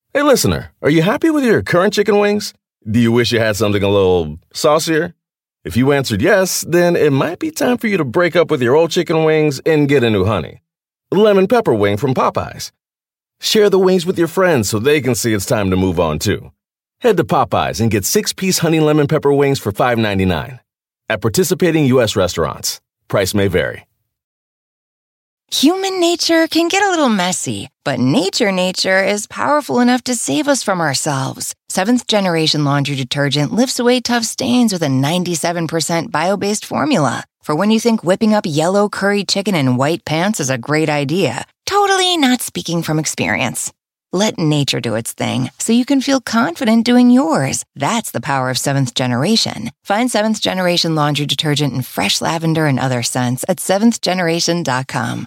Hey, listener, are you happy with your current chicken wings? Do you wish you had something a little saucier? If you answered yes, then it might be time for you to break up with your old chicken wings and get a new honey. Lemon pepper wing from Popeyes. Share the wings with your friends so they can see it's time to move on too. Head to Popeyes and get 6-piece honey lemon pepper wings for $5.99. At participating U.S. restaurants. Price may vary. Human nature can get a little messy, but nature is powerful enough to save us from ourselves. Seventh Generation Laundry Detergent lifts away tough stains with a 97% bio-based formula. For when you think whipping up yellow curry chicken in white pants is a great idea. Totally not speaking from experience. Let nature do its thing so you can feel confident doing yours. That's the power of Seventh Generation. Find Seventh Generation Laundry Detergent in fresh lavender and other scents at seventhgeneration.com.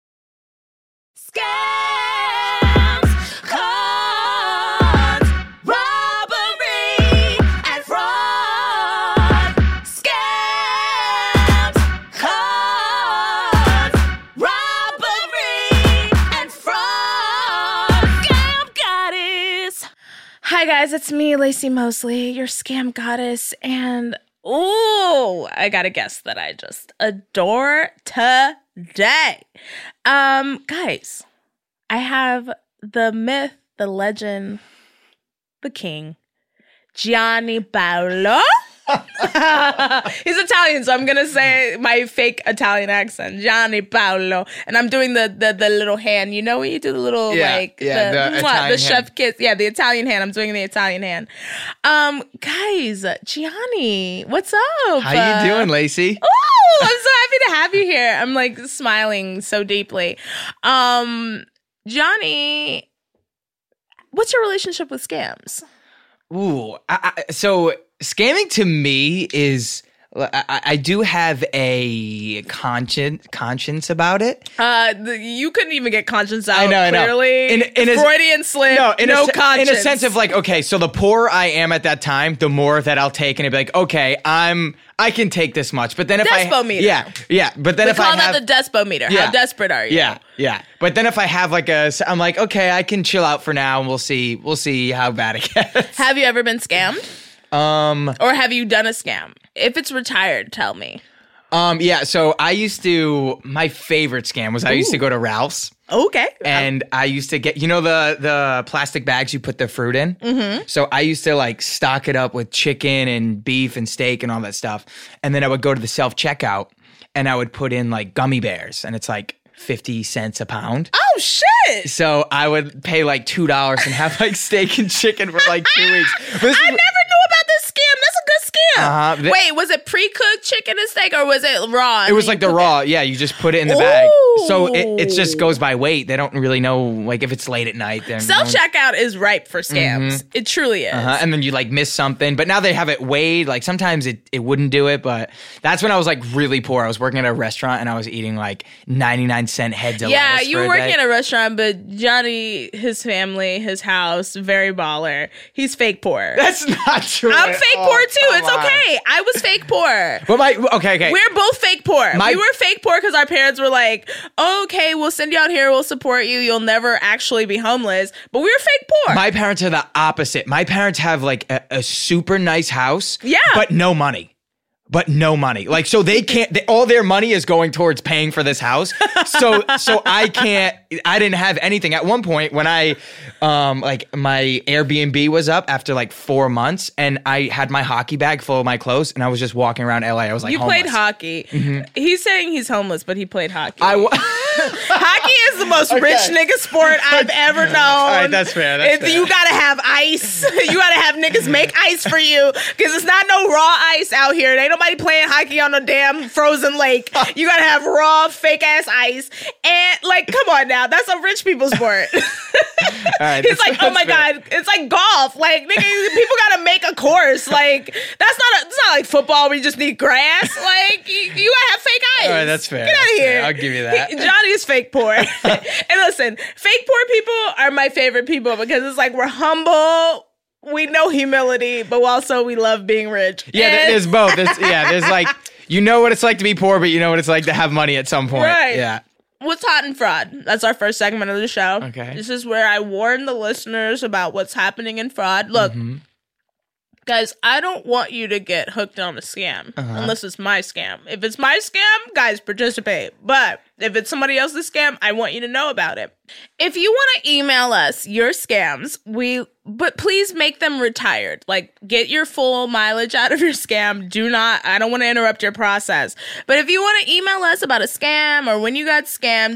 Scams, cons, robbery, and fraud. Scams, cons, robbery, and fraud. Scam Goddess. Hi guys, it's me, Lacey Mosley, your scam goddess, and ooh, I got a guest that I just adore today. Guys, I have the myth, the legend, the king, Gianni Paolo. He's Italian, so I'm gonna say my fake Italian accent, Gianni Paolo, and I'm doing the little hand. You know when you do the little the chef kiss, the Italian hand. I'm doing the Italian hand. Guys, Gianni, what's up? How you doing, Lacey? Oh, I'm so happy to have you here. I'm like smiling so deeply. Johnny, what's your relationship with scams? Ooh, so scamming to me is, I do have a conscience about it. You couldn't even get conscience out. I know. Clearly, Freudian slip. No conscience. In a sense of like, okay, so the poorer I am at that time, the more that I'll take, and it'd be like, okay, I can take this much. But then if Despo-meter. yeah. But then we if call I have that the Despo-meter. Yeah. How desperate are you? Yeah. But then if I have like I'm like, okay, I can chill out for now, and we'll see how bad it gets. Have you ever been scammed? Or have you done a scam? If it's retired, tell me. Yeah, so my favorite scam was I used to go to Ralph's. Okay. And I used to get, the plastic bags you put the fruit in? Mm-hmm. So I used to like stock it up with chicken and beef and steak and all that stuff. And then I would go to the self-checkout and I would put in like gummy bears, and it's like 50 cents a pound. Oh, shit. So I would pay like $2 and have like steak and chicken for like 2 weeks. I never knew about this scam. That's a good scam. Uh-huh. Wait, was it pre-cooked chicken and steak, or was it raw? It was like the raw. Yeah, you just put it in the bag. So it just goes by weight. They don't really know like if it's late at night. Self-checkout is ripe for scams. Mm-hmm. It truly is. Uh-huh. And then you like miss something. But now they have it weighed. Like sometimes it wouldn't do it. But that's when I was like really poor. I was working at a restaurant and I was eating like 99-cent heads of lettuce. Yeah, you were working at a restaurant, but Johnny, his family, his house, very baller. He's fake poor. That's not true. I'm fake poor too. It's okay. I was fake poor. But okay. We're both fake poor. We were fake poor because our parents were like, okay, we'll send you out here. We'll support you. You'll never actually be homeless. But we were fake poor. My parents are the opposite. My parents have like a super nice house. Yeah. But no money. Like, so they can't, all their money is going towards paying for this house. So I didn't have anything. At one point when I, like my Airbnb was up after like 4 months and I had my hockey bag full of my clothes and I was just walking around LA. I was like, homeless. Played hockey. Mm-hmm. He's saying he's homeless, but he played hockey. Hockey is the most rich nigga sport I've ever known. All right, that's fair. You gotta have ice. You gotta have niggas make ice for you because it's not no raw ice out here. There ain't nobody playing hockey on a damn frozen lake. You gotta have raw, fake ass ice. And like, come on now, that's a rich people sport. Right, he's like, oh my God, it's like golf. Like, nigga, people gotta make a course. Like, it's not like football where you just need grass. Like, you gotta have fake ice. All right, that's fair. Get out of here. I'll give you that. Johnny is fake poor. And listen, fake poor people are my favorite people because it's like we're humble. We know humility, but also we love being rich. Yeah, there's both. There's like, you know what it's like to be poor, but you know what it's like to have money at some point. Right. Yeah. what's hot and fraud? That's our first segment of the show. Okay. This is where I warn the listeners about what's happening in fraud. Look, guys, I don't want you to get hooked on a scam unless it's my scam. If it's my scam, guys, participate. But if it's somebody else's scam, I want you to know about it. If you want to email us your scams, but please make them retired. Like, get your full mileage out of your scam. I don't want to interrupt your process. But if you want to email us about a scam or when you got scammed,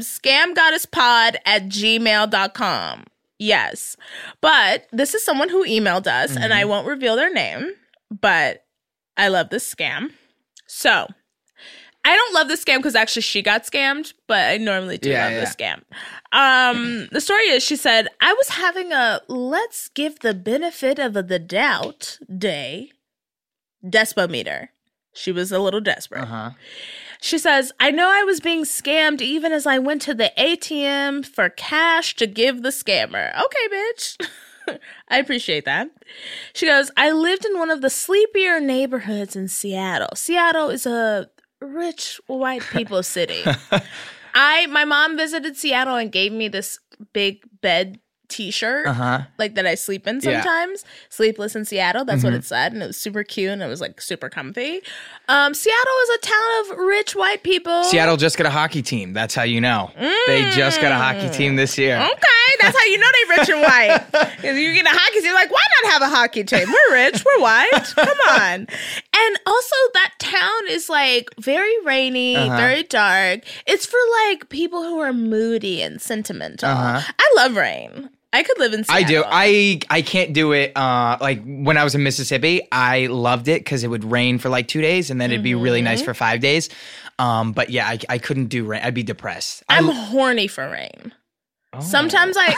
scamgoddesspod@gmail.com. Yes. But this is someone who emailed us, and I won't reveal their name, but I love this scam. So, I don't love this scam because actually she got scammed, but I normally do love this scam. The story is, she said, I was having a let's give the benefit of the doubt day despometer. She was a little desperate. She says, I know I was being scammed even as I went to the ATM for cash to give the scammer. Okay, bitch. I appreciate that. She goes, I lived in one of the sleepier neighborhoods in Seattle. Seattle is a rich white people city. My mom visited Seattle and gave me this big bed t-shirt like that I sleep in sometimes. Sleepless in Seattle, that's what it said, and it was super cute and it was like super comfy. Seattle is a town of rich white people. Seattle just got a hockey team. That's how you know. They just got a hockey team this year. Okay, that's how you know they rich and white. You get a hockey team, like, why not have a hockey team? We're rich, we're white. Come on. And also that town is like very rainy, very dark. It's for like people who are moody and sentimental. I love rain. I could live in Seattle. I do. I can't do it. Like when I was in Mississippi, I loved it because it would rain for like 2 days and then it'd be really nice for 5 days. But yeah, I couldn't do rain. I'd be depressed. I'm horny for rain. Sometimes I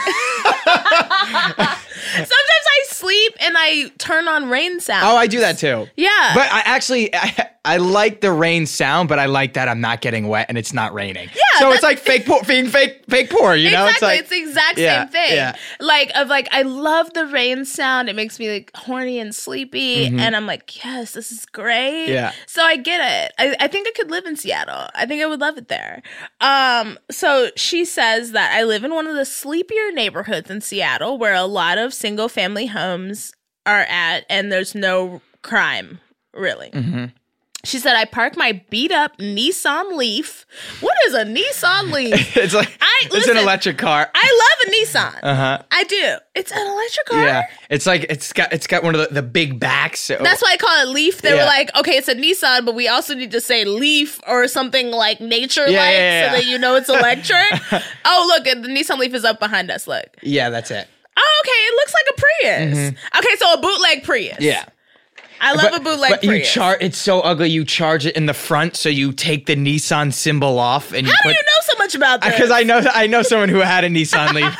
sleep and I turn on rain sounds. Oh, I do that too. Yeah. But I like the rain sound, but I like that I'm not getting wet and it's not raining. Yeah. So it's like fake poor, fake poor, you know? Exactly. It's the exact same thing. Yeah. Like I love the rain sound. It makes me like horny and sleepy. And I'm like, yes, this is great. Yeah. So I get it. I think I could live in Seattle. I think I would love it there. So she says that I live in one of the sleepier neighborhoods in Seattle where a lot of single family homes are at and there's no crime, really. She said, I park my beat up Nissan Leaf. What is a Nissan Leaf? It's like, it's an electric car. I love a Nissan. I do. It's an electric car? Yeah. It's like, it's got one of the big backs. So. That's why I call it Leaf. They were like, okay, it's a Nissan, but we also need to say Leaf or something like nature-like so that you know it's electric. Oh, look, the Nissan Leaf is up behind us. Look. Yeah, that's it. Oh, okay. It looks like a Prius. Okay, so a bootleg Prius. Yeah. I love a bootleg Prius. It's so ugly. You charge it in the front, so you take the Nissan symbol off, and How do you know so much about this? Because I know someone who had a Nissan Leaf.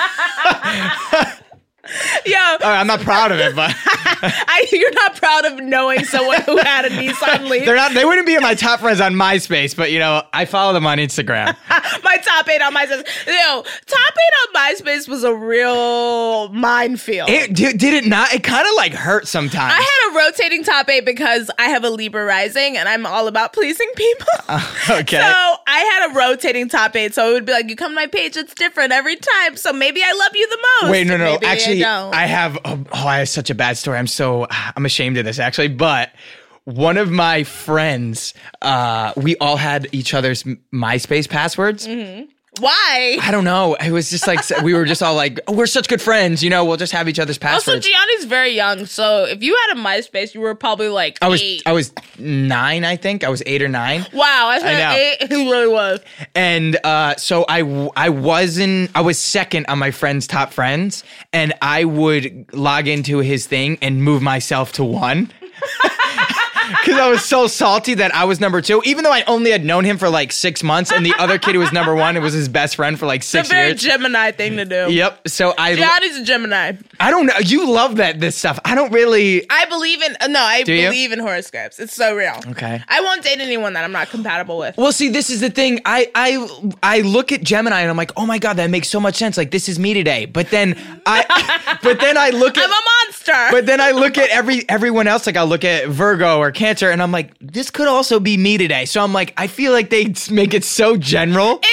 Yo, I'm not proud of it, but you're not proud of knowing someone who had a Nissan Leaf. They wouldn't be in my top friends on MySpace, but I follow them on Instagram. My top 8 on MySpace. Yo, top 8 on MySpace was a real minefield. Did it not? It kind of like hurt sometimes. I had a rotating top 8 because I have a Libra rising and I'm all about pleasing people. Okay. So I had a rotating top 8, so it would be like, you come to my page, it's different every time. So maybe I love you the most. Wait, no. Maybe Actually, I have such a bad story. I'm ashamed of this actually, but one of my friends, we all had each other's MySpace passwords. Why? I don't know. It was just like, we were just all like, we're such good friends, we'll just have each other's passwords. Also, Gianni's very young, so if you had a MySpace, you were probably like 8. I was 9, I think. I was 8 or 9. Wow, I said 8. He really was. And so I was second on my friend's top friends, and I would log into his thing and move myself to 1. Because I was so salty that I was number 2, even though I only had known him for like 6 months, and the other kid who was number 1, it was his best friend for like 6 years. It's a very Gemini thing to do. Yep. So Gianni's a Gemini. I don't know. You love this stuff. I don't really. I believe in horoscopes. It's so real. Okay. I won't date anyone that I'm not compatible with. Well, see, this is the thing. I look at Gemini and I'm like, oh my God, that makes so much sense. Like, this is me today. But then I look at. I'm a monster. But then I look at everyone else. Like, I'll look at Virgo or Cancer, and I'm like, this could also be me today. So I'm like, I feel like they make it so general. It is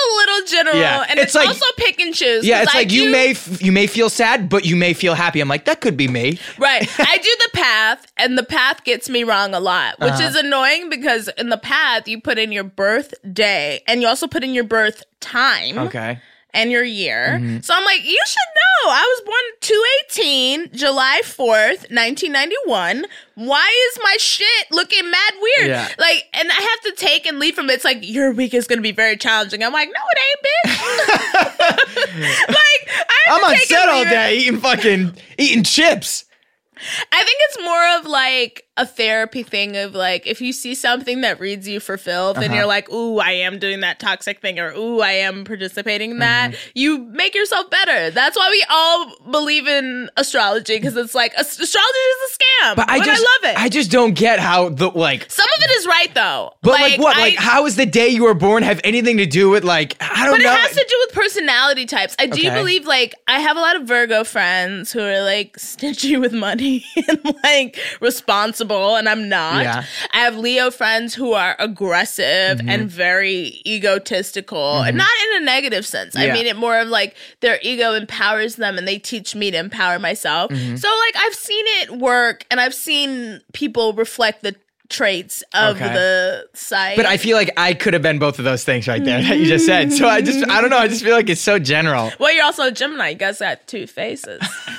a little general, Yeah. and it's like, also pick and choose. Yeah, 'cause it's I like you may feel sad, but you may feel happy. I'm like, that could be me. Right. I do the path, and the path gets me wrong a lot, which is annoying because in the path, you put in your birthday and you also put in your birth time. Okay. And your year. So I'm like, you should know. I was born 2/18, July 4th, 1991. Why is my shit looking mad weird? Yeah. Like, and I have to take and leave from it. It's like, your week is going to be very challenging. I'm like, no, it ain't, bitch. Like, I'm on take set and all leave it. day eating chips. I think it's more of like a therapy thing of like, if you see something that reads you for filth and you're like, ooh, I am doing that toxic thing, or ooh, I am participating in that, you make yourself better. That's why we all believe in astrology, because it's like, astrology is a scam. But I love it. I just don't get how the like. Some of it is right though. But like what? Like how is the day you were born have anything to do with like I don't But know. it has to do with personality types. I do Okay. believe, like, I have a lot of Virgo friends who are, like, stingy with money and, like, responsible, and I'm not. Yeah. I have Leo friends who are aggressive and very egotistical, and not in a negative sense. I Yeah. mean it more of, like, their ego empowers them, and they teach me to empower myself. So, like, I've seen it work, and I've seen people reflect the traits of Okay. the site. But I feel like I could have been both of those things right there that you just said. So I don't know. I just feel like it's so general. Well, you're also a Gemini. You guys got two faces.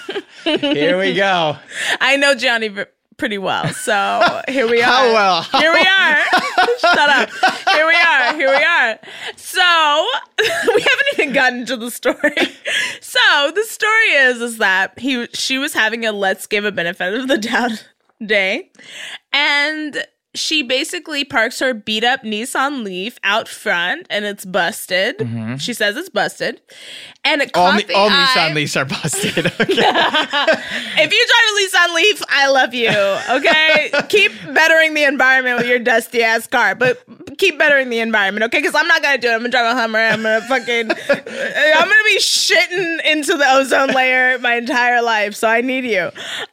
Here we go. I know Johnny pretty well, so here we are. How well? Here we are. Shut up. Here we are. Here we are. So we haven't even gotten to the story. So the story is that she was having a let's give a benefit of the doubt day, and she basically parks her beat up Nissan Leaf out front, and it's busted. She says it's busted, and it All caught the Nissan eye. Leafs are busted. Okay. If you drive a Nissan Leaf, I love you. Okay, keep bettering the environment with your dusty ass car, but keep bettering the environment, okay? Because I'm not gonna do it. I'm gonna drive a Hummer. I'm gonna be shitting into the ozone layer my entire life. So I need you.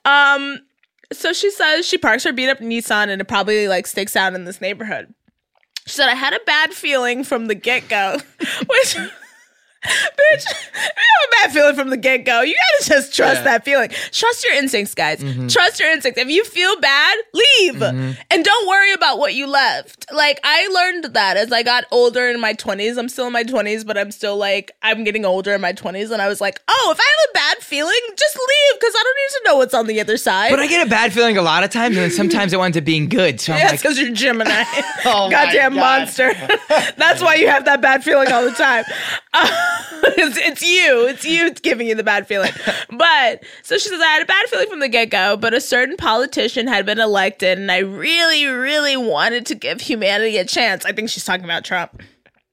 So she says she parks her beat up Nissan and it probably like sticks out in this neighborhood. She said, I had a bad feeling from the get-go, which, bitch, if you have a bad feeling from the get-go, you gotta just trust that feeling. Trust your instincts, guys. Trust your instincts. If you feel bad, leave. And don't worry about what you left. Like, I learned that as I got older in my 20s. I'm still in my 20s, but I'm still like, I'm getting older in my 20s. And I was like, oh, if I have a bad feeling, just leave, because I don't need to know what's on the other side. But I get a bad feeling a lot of times, and then sometimes it winds up being good. So I'm Yeah, like, it's because you're Gemini. Oh my Goddamn God. monster. That's why you have that bad feeling all the time. It's you. It's you giving you the bad feeling. But, so she says, I had a bad feeling from the get-go, but a certain politician had been elected, and I really, really wanted to give humanity a chance. I think she's talking about Trump.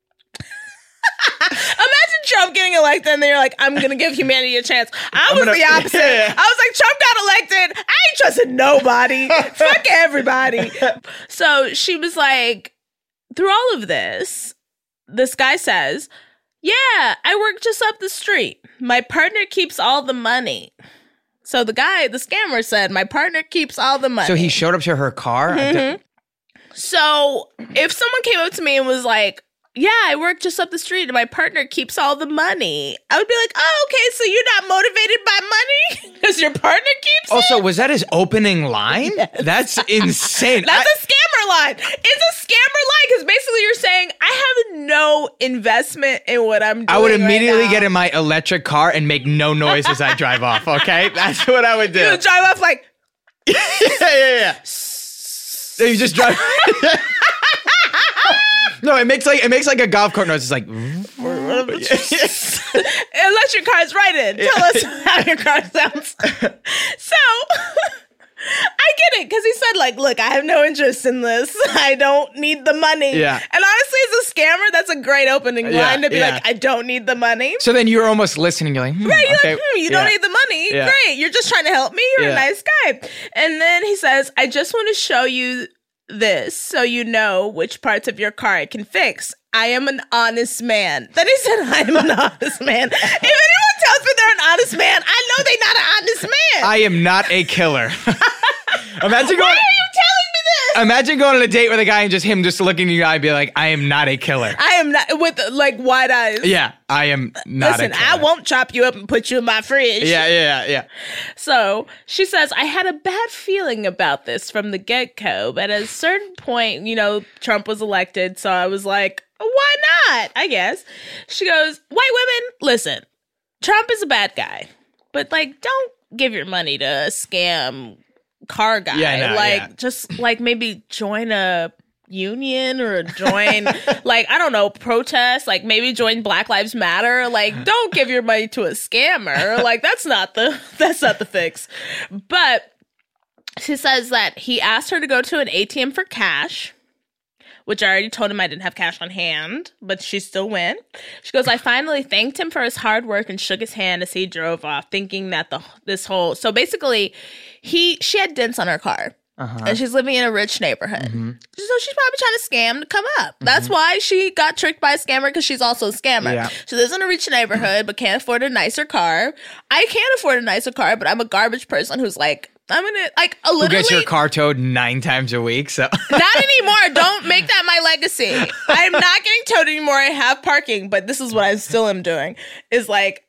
Imagine Trump getting elected and then you're like, I'm going to give humanity a chance. I was the opposite. Yeah. I was like, Trump got elected. I ain't trusting nobody. Fuck everybody. So she was like, through all of this guy says, yeah, I work just up the street. My partner keeps all the money. So the scammer said, my partner keeps all the money. so he showed up to her car. So if someone came up to me and was like, yeah, I work just up the street and my partner keeps all the money, I would be like, oh, okay, so you're not motivated by money because your partner keeps Also, it? was that his opening line? That's insane. That's a scammer line. It's a scammer line because basically you're saying, I have no investment in what I'm doing. I would immediately right now. get in my electric car and make no noise as I drive off, okay? That's what I would do. You would drive off like, yeah. So you just drive. No, it makes like a golf cart noise. It's like, unless your car's right in. Tell us how your car sounds. So I get it, because he said, like, look, I have no interest in this. I don't need the money. Yeah. And honestly, as a scammer, that's a great opening line to be like, I don't need the money. so then you're almost listening. You're like, Right, you're okay, like, you don't yeah. need the money. Yeah. Great. You're just trying to help me. You're a Yeah. nice guy. And then he says, I just want to show you this so you know which parts of your car I can fix. I am an honest man. Then he said, I am an honest man. If anyone tells me they're an honest man, I know they're not an honest man. I am not a killer. Imagine Why going. are you telling me this? Imagine going on a date with a guy and just him just looking in your eye and be like, I am not a killer. I am not with like wide eyes. Yeah, I am not Listen, a killer. I won't chop you up and put you in my fridge. Yeah. So she says, I had a bad feeling about this from the get-go, but at a certain point, Trump was elected, so I was like, why not? I guess. She goes, white women, listen, Trump is a bad guy, but like, don't give your money to a scam car guy. Yeah, no, just like maybe join a union or join like, I don't know, protest, like maybe join Black Lives Matter. Like, don't give your money to a scammer. Like, that's not the fix. But she says that he asked her to go to an ATM for cash, which I already told him I didn't have cash on hand, but she still went. She goes, I finally thanked him for his hard work and shook his hand as he drove off, thinking that so basically she had dents on her car. And she's living in a rich neighborhood. So she's probably trying to scam to come up. That's why she got tricked by a scammer, because she's also a scammer. Yeah. She lives in a rich neighborhood, but can't afford a nicer car. I can't afford a nicer car, but I'm a garbage person who's like, I'm gonna like a Who literally gets your car towed 9 times a week? So not anymore. Don't make that my legacy. I'm not getting towed anymore. I have parking, but this is what I still am doing. Is like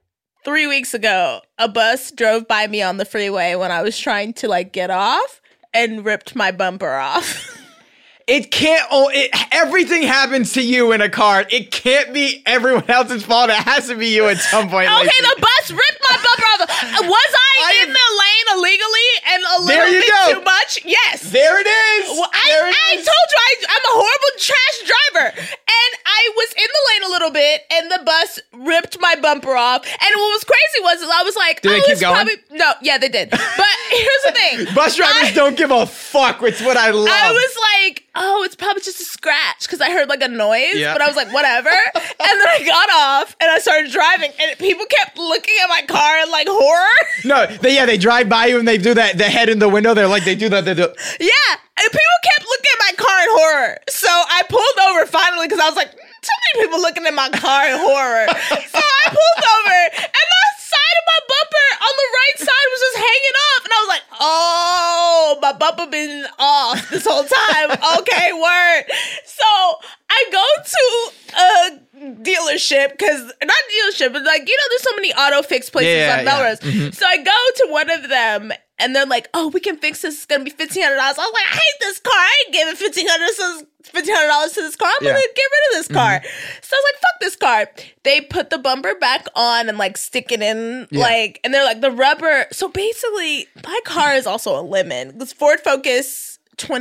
3 weeks ago, a bus drove by me on the freeway when I was trying to like get off and ripped my bumper off. it can't. Everything happens to you in a car. It can't be everyone else's fault. It has to be you at some point. Okay, Lacey. the bus ripped my bumper off. Was I in the lane illegally and a There little you bit go. too much? Yes. There it is. Well, There it I is. told you I'm a horrible trash driver. And I was in the lane a little bit, and the bus ripped my bumper off. And what was crazy was I was like, Did they keep it's going? probably... No, yeah, they did. But here's the thing. Bus drivers don't give a fuck. It's what I love. I was like, oh, it's probably just a scratch, because I heard like a noise, Yeah. but I was like, whatever. And then I got off and I started driving, and people kept looking at my car in like horror. No, they drive by you and they do that. The head in the window. They're like, they do that. They do. Yeah, and people kept looking at my car in horror. So I pulled over finally, because I was like, too many people looking at my car in horror. So I pulled over, and the side of my bumper on the right side was just hanging off. And I was like, oh, my bumper been off this whole time. Okay, word. So I go to a dealership, not dealership, but like, there's so many auto fix places on Melrose. So I go to one of them, and they're like, oh, we can fix this. It's going to be $1,500. I was like, I hate this car. I ain't giving $1,500 to this car. I'm going to get rid of this car. So I was like, fuck this car. They put the bumper back on and like stick it in, like, and they're like, the rubber. So basically, my car is also a lemon. This Ford Focus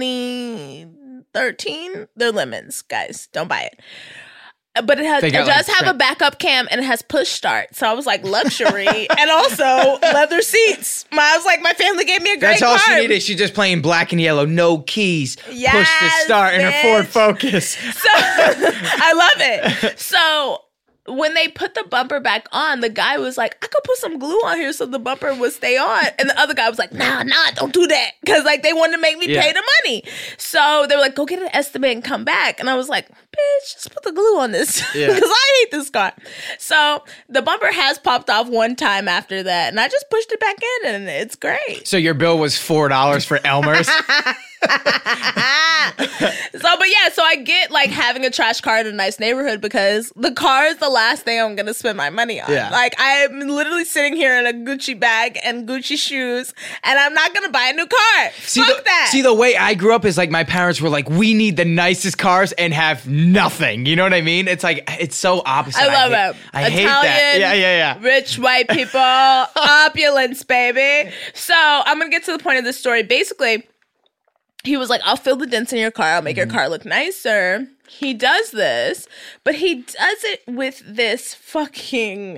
2013, they're lemons, guys. Don't buy it. But it does have a backup cam, and it has push start. So I was like, luxury and also leather seats. I was like, my family gave me a great That's all car. she needed. She's just playing black and yellow, no keys. Yes, push to start in her Ford bitch. Focus. So I love it. So when they put the bumper back on, the guy was like, I could put some glue on here so the bumper would stay on. And the other guy was like, nah, don't do that. Because like they wanted to make me pay the money. So they were like, go get an estimate and come back. And I was like, bitch, just put the glue on this. Because I hate this car. So the bumper has popped off one time after that. And I just pushed it back in, and it's great. So your bill was $4 for Elmer's. So I get like having a trash car in a nice neighborhood, because the car is the last thing I'm gonna spend my money on. Yeah. Like, I'm literally sitting here in a Gucci bag and Gucci shoes, and I'm not gonna buy a new car. Fuck that. See, the way I grew up is like my parents were like, we need the nicest cars and have nothing. You know what I mean? It's like, it's so opposite. I love it. I hate that. Yeah. Rich white people, opulence, baby. So I'm gonna get to the point of this story. Basically, he was like, I'll fill the dents in your car. I'll make your car look nicer. He does this, but he does it with this fucking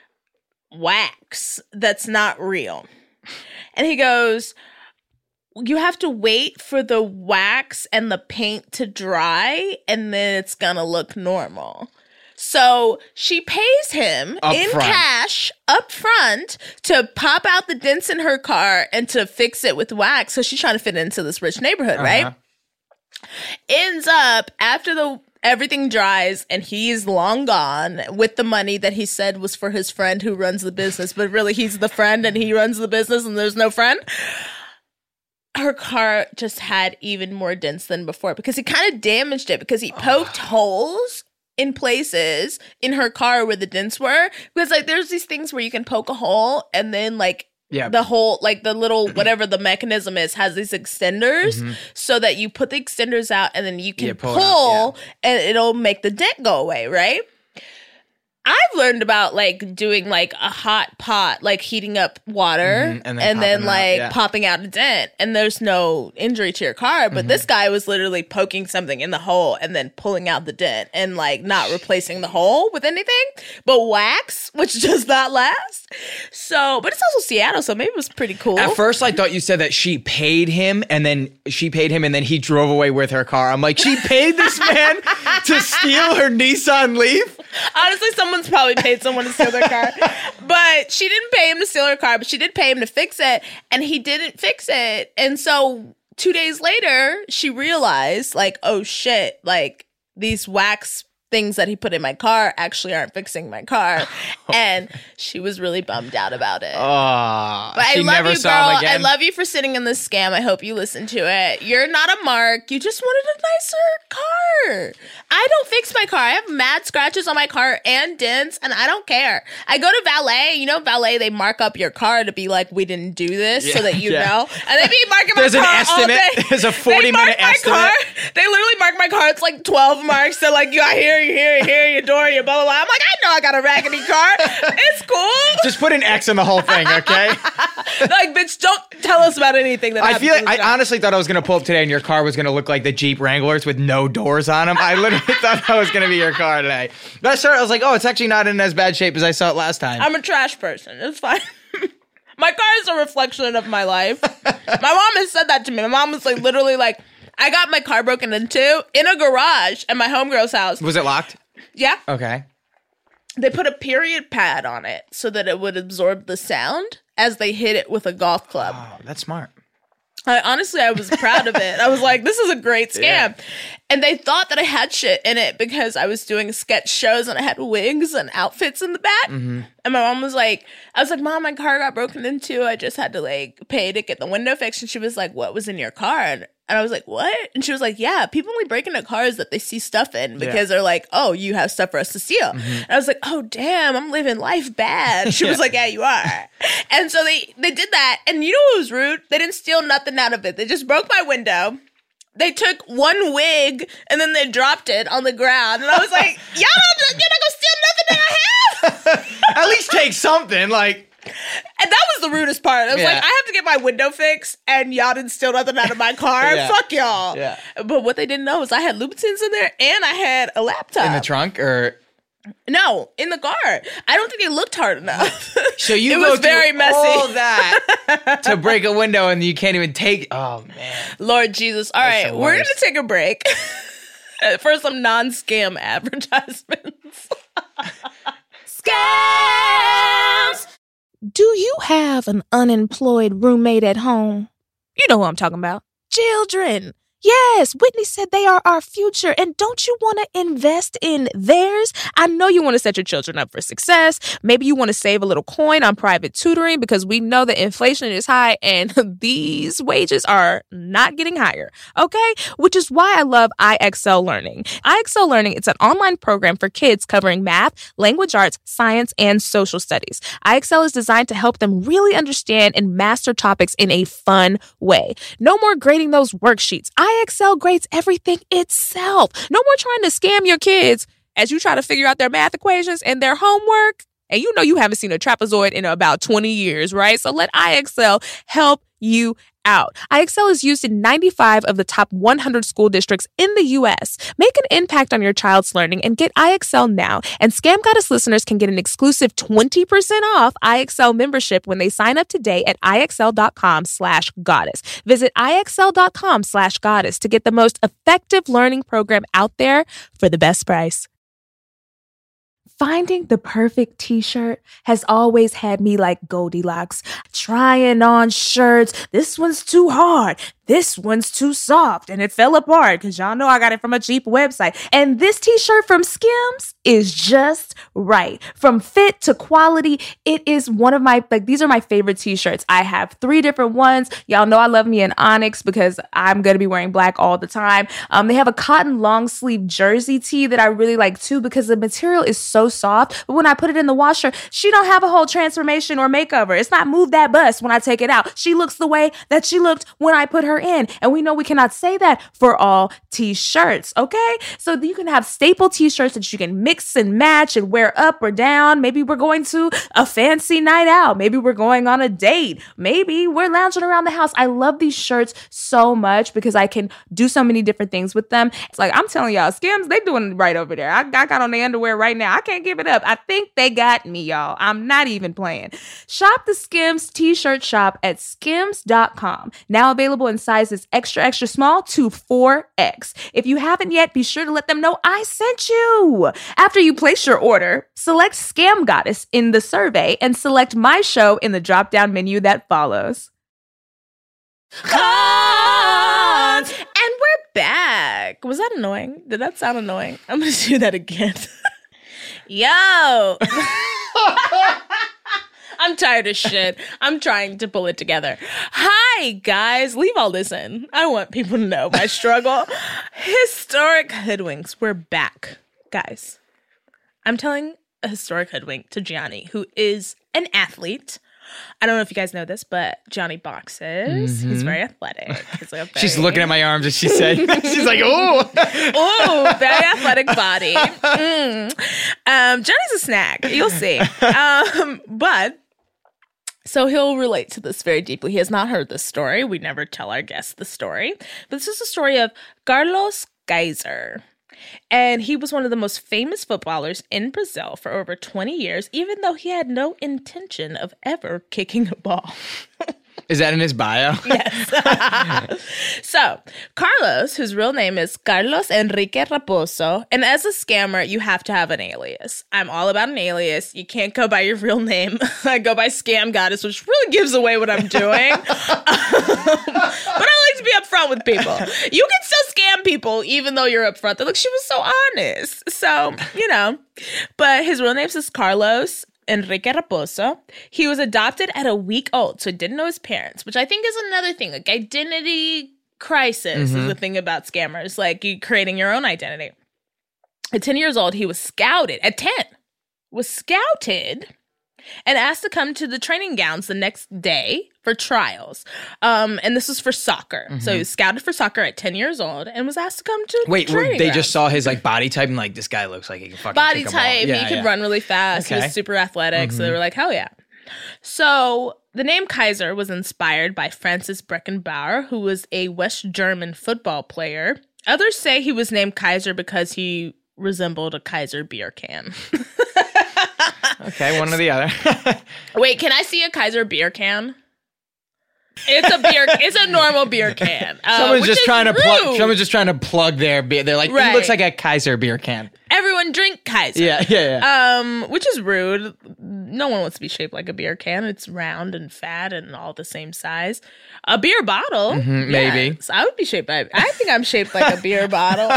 wax that's not real. And he goes, you have to wait for the wax and the paint to dry, and then it's gonna look normal. So she pays him in cash up front to pop out the dents in her car and to fix it with wax. So she's trying to fit into this rich neighborhood, right? Ends up, after everything dries and he's long gone with the money that he said was for his friend who runs the business, but really he's the friend and he runs the business and there's no friend. her car just had even more dents than before because he kind of damaged it because he poked holes in places in her car where the dents were. Because like there's these things where you can poke a hole and then like the whole, like the little, whatever the mechanism is, has these extenders so that you put the extenders out and then you can pull and it'll make the dent go away, right? I've learned about like doing like a hot pot, like heating up water and then like popping out a dent, and there's no injury to your car. But this guy was literally poking something in the hole and then pulling out the dent and like not replacing the hole with anything but wax, which does not last. So, but it's also Seattle, so maybe it was pretty cool. At first, I thought you said that she paid him and then he drove away with her car. I'm like, she paid this man to steal her Nissan Leaf? Honestly, someone's probably paid someone to steal their car. But she didn't pay him to steal her car, but she did pay him to fix it, and he didn't fix it. And so 2 days later, she realized, like, oh shit, like these wax things that he put in my car actually aren't fixing my car. And she was really bummed out about it. Oh, but I she love never you, saw girl. him again. I love you for sitting in this scam. I hope you listen to it. You're not a mark. You just wanted a nicer car. I don't fix my car. I have mad scratches on my car and dents, and I don't care. I go to valet. You know, valet, they mark up your car to be like, we didn't do this so that you know. And they be marking my There's car an estimate. all day. There's a 40-minute estimate. Car. They literally mark my car. It's like 12 marks. They're like, you got here, your door, your blah, blah, blah. I'm like, I know I got a raggedy car. It's cool. Just put an X in the whole thing, okay? Like, bitch, don't tell us about anything that I feel like I honestly thought I was going to pull up today and your car was going to look like the Jeep Wranglers with no doors on them. I literally thought that was going to be your car today. But I was like, oh, it's actually not in as bad shape as I saw it last time. I'm a trash person. It's fine. My car is a reflection of my life. My mom has said that to me. My mom was like, literally like, I got my car broken into in a garage at my homegirl's house. Was it locked? Yeah. Okay. They put a period pad on it so that it would absorb the sound as they hit it with a golf club. Oh, that's smart. I was proud of it. I was like, this is a great scam. Yeah. And they thought that I had shit in it because I was doing sketch shows and I had wigs and outfits in the back. And my mom was like, I was like, Mom, my car got broken into. I just had to like pay to get the window fixed. And she was like, what was in your car? And I was like, what? And she was like, yeah, people only break into cars that they see stuff in because they're like, oh, you have stuff for us to steal. And I was like, oh, damn, I'm living life bad. She was like, yeah, you are. And so they did that. And you know what was rude? They didn't steal nothing out of it. They just broke my window. They took one wig and then they dropped it on the ground. And I was like, you're not going to steal nothing that I have. At least take something, like. And that was the rudest part. I was like, I have to get my window fixed, and y'all didn't steal nothing out of my car. Fuck y'all. Yeah. But what they didn't know is I had Louboutins in there, and I had a laptop. In the trunk, or? No, in the car. I don't think they looked hard enough. So you it go was very messy. All that to break a window, and you can't even take. Oh man, Lord Jesus! All right, we're gonna take a break for some non-scam advertisements. Scams. Do you have an unemployed roommate at home? You know who I'm talking about. Children. Yes, Whitney said they are our future, and don't you want to invest in theirs? I know you want to set your children up for success. Maybe you want to save a little coin on private tutoring because we know that inflation is high and these wages are not getting higher, okay? Which is why I love IXL Learning. IXL Learning, it's an online program for kids covering math, language arts, science, and social studies. IXL is designed to help them really understand and master topics in a fun way. No more grading those worksheets. IXL grades everything itself. No more trying to scam your kids as you try to figure out their math equations and their homework. And you know you haven't seen a trapezoid in about 20 years, right? So let IXL help you out. IXL is used in 95 of the top 100 school districts in the U.S. Make an impact on your child's learning and get IXL now. And Scam Goddess listeners can get an exclusive 20% off IXL membership when they sign up today at IXL.com/goddess. Visit IXL.com/goddess to get the most effective learning program out there for the best price. Finding the perfect t-shirt has always had me like Goldilocks, trying on shirts. This one's too hard. this one's too soft and it fell apart because y'all know I got it from a cheap website. And this t-shirt from Skims is just right. From fit to quality, it is one of my, like, these are my favorite t-shirts. I have 3 different ones. Y'all know I love me an onyx because I'm going to be wearing black all the time. They have a cotton long sleeve jersey tee that I really like too because the material is so soft. But when I put it in the washer, she don't have a whole transformation or makeover. It's not move that bust when I take it out. She looks the way that she looked when I put her in. And we know we cannot say that for all t-shirts, okay? So you can have staple t-shirts that you can mix and match and wear up or down. Maybe we're going to a fancy night out. Maybe we're going on a date. Maybe we're lounging around the house. I love these shirts so much because I can do so many different things with them. It's like, I'm telling y'all, Skims, they doing it right over there. I got on the underwear right now. I can't give it up. I think they got me, y'all. I'm not even playing. Shop the Skims t-shirt shop at skims.com. Now available in sizes extra, extra small to 4X. If you haven't yet, be sure to let them know I sent you. After you place your order, select Scam Goddess in the survey and select my show in the drop-down menu that follows. And we're back. Was that annoying? Did that sound annoying? I'm going to do that again. Yo. I'm tired of shit. I'm trying to pull it together. Hi, guys. Leave all this in. I want people to know my struggle. Historic hoodwinks. We're back. Guys, I'm telling a historic hoodwink to Gianni, who is an athlete. I don't know if you guys know this, but Gianni boxes. He's very athletic. He's like She's looking at my arms as she said. She's like, oh. Oh, very athletic body. Johnny's a snack. You'll see. But so he'll relate to this very deeply. He has not heard this story. We never tell our guests the story. But this is the story of Carlos Kaiser. And he was one of the most famous footballers in Brazil for over 20 years, even though he had no intention of ever kicking a ball. Is that in his bio? Yes. So, Carlos, whose real name is Carlos Enrique Raposo, and as a scammer, you have to have an alias. I'm all about an alias. You can't go by your real name. I go by Scam Goddess, which really gives away what I'm doing. But I like to be upfront with people. You can still scam people, even though you're upfront. They're like, she was so honest. So, you know. But his real name is Carlos Enrique Raposo. He was adopted at a week old, so didn't know his parents, which I think is another thing. Like, identity crisis is the thing about scammers, like you creating your own identity. At 10 years old, he was scouted. At 10, was scouted and asked to come to the training grounds the next day for trials. And this was for soccer. So he was scouted for soccer at 10 years old and was asked to come to training they grounds. just saw his like body type and like, this guy looks like he can fucking Body kick a ball. type. Yeah, he could run really fast. He Okay. was super athletic. So they were like, hell yeah. So the name Kaiser was inspired by Francis Beckenbauer, who was a West German football player. Others say he was named Kaiser because he resembled a Kaiser beer can. Okay, one or the other. Wait, can I see a Kaiser beer can? It's a beer. It's a normal beer can. Someone's which just is trying to plug. rude. Someone's just trying to plug their beer. They're like, Right. he looks like a Kaiser beer can. Everyone drink Kaiser. Yeah. Which is rude. No one wants to be shaped like a beer can. It's round and fat and all the same size. A beer bottle, maybe. yes. I would be shaped by. I think I'm shaped like a beer bottle.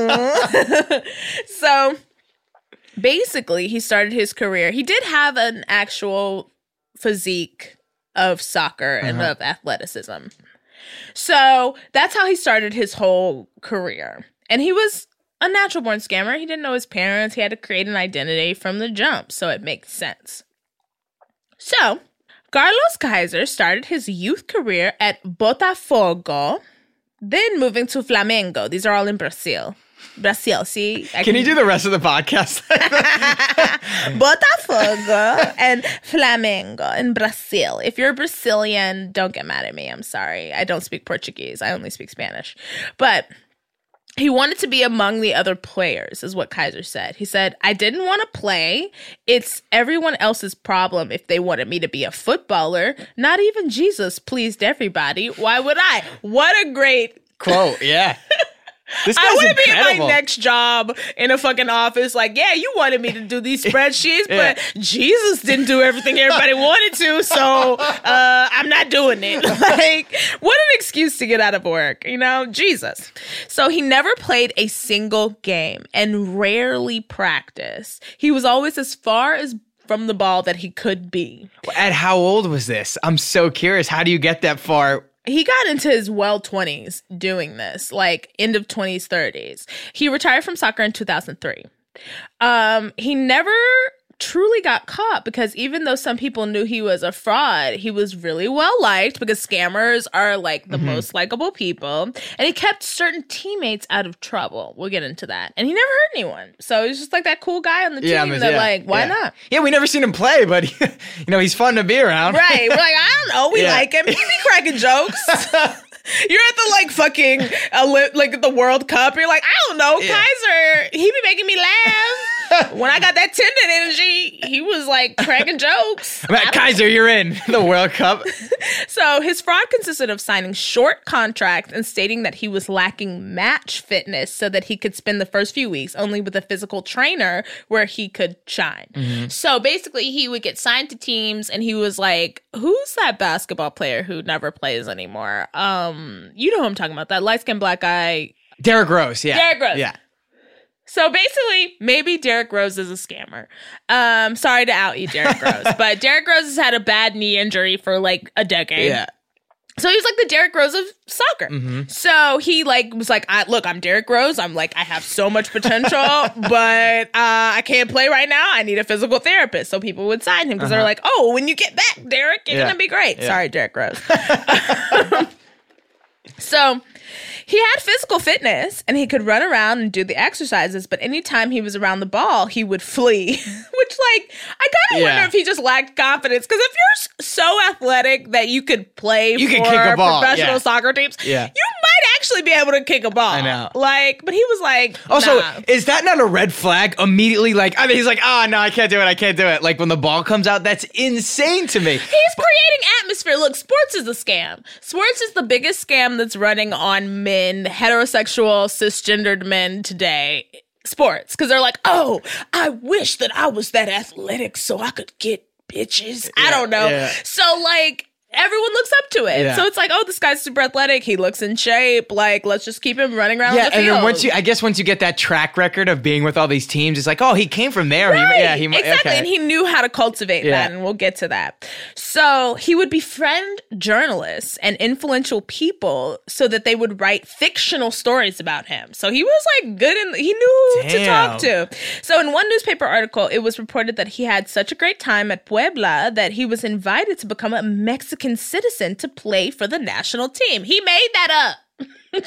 So basically, he started his career. He did have an actual physique of soccer and of athleticism. So that's how he started his whole career. And he was a natural born scammer. He didn't know his parents. He had to create an identity from the jump. So it makes sense. So Carlos Kaiser started his youth career at Botafogo, then moving to Flamengo. These are all in Brazil. Brazil, see? Can you do the rest of the podcast? Botafogo and Flamengo in Brazil. If you're Brazilian, don't get mad at me. I'm sorry. I don't speak Portuguese. I only speak Spanish. But he wanted to be among the other players, is what Kaiser said. He said, I didn't want to play. It's everyone else's problem if they wanted me to be a footballer. Not even Jesus pleased everybody. Why would I? What a great Quote, yeah. This I guy's want to be in incredible. my next job in a fucking office. Like, yeah, you wanted me to do these spreadsheets, Yeah. but Jesus didn't do everything everybody wanted to, so I'm not doing it. Like, What an excuse to get out of work, Jesus. So he never played a single game and rarely practiced. He was always as far as from the ball that he could be. At how old was this? I'm so curious. How do you get that far? He got into his 20s doing this, like end of 20s, 30s. He retired from soccer in 2003. He never truly got caught because even though some people knew he was a fraud, he was really well liked because scammers are like the most likable people. And he kept certain teammates out of trouble. We'll get into that. And he never hurt anyone. So he's just like that cool guy on the team why not? Yeah, we never seen him play, but he's fun to be around. Right. We're like, I don't know. We like him. He be cracking jokes. You're at the fucking the World Cup. You're like, I don't know, Kaiser. He be making me laugh. When I got that tendon energy, he was like cracking jokes. Kaiser, you're in the World Cup. So his fraud consisted of signing short contracts and stating that he was lacking match fitness so that he could spend the first few weeks only with a physical trainer where he could shine. So basically, he would get signed to teams, and he was like, "Who's that basketball player who never plays anymore?" You know who I'm talking about, that light-skinned black guy. Derrick Rose, yeah. Derrick Rose. Yeah. So basically, maybe Derrick Rose is a scammer. Sorry to out you, Derrick Rose. But Derrick Rose has had a bad knee injury for like a decade. Yeah. So he's like the Derrick Rose of soccer. So he was like, look, I'm Derrick Rose. I'm like, I have so much potential, but I can't play right now. I need a physical therapist. So people would sign him because they're like, oh, when you get back, Derrick, you're going to be great. Yeah. Sorry, Derrick Rose. So he had physical fitness and he could run around and do the exercises, but anytime he was around the ball, he would flee, which I kind of wonder if he just lacked confidence. Because if you're so athletic that you could play for kick a ball. Professional soccer teams, you might actually be able to kick a ball. I know. But he was like, also, nah. Is that not a red flag? Immediately, he's like, no, I can't do it. Like when the ball comes out, that's insane to me. He's creating atmosphere. Look, sports is a scam. Sports is the biggest scam that's running on men, heterosexual, cisgendered men today. Sports. Because they're like, oh, I wish that I was that athletic so I could get bitches. I don't know. Yeah. So, everyone looks up to it. Yeah. So it's like, oh, this guy's super athletic. He looks in shape. Let's just keep him running around the field. And then once you get that track record of being with all these teams, it's like, oh, he came from there. Right. Exactly. Okay. And he knew how to cultivate that, and we'll get to that. So he would befriend journalists and influential people so that they would write fictional stories about him. So he was good and he knew who to talk to. So in one newspaper article, it was reported that he had such a great time at Puebla that he was invited to become a Mexican citizen to play for the national team. He made that up. He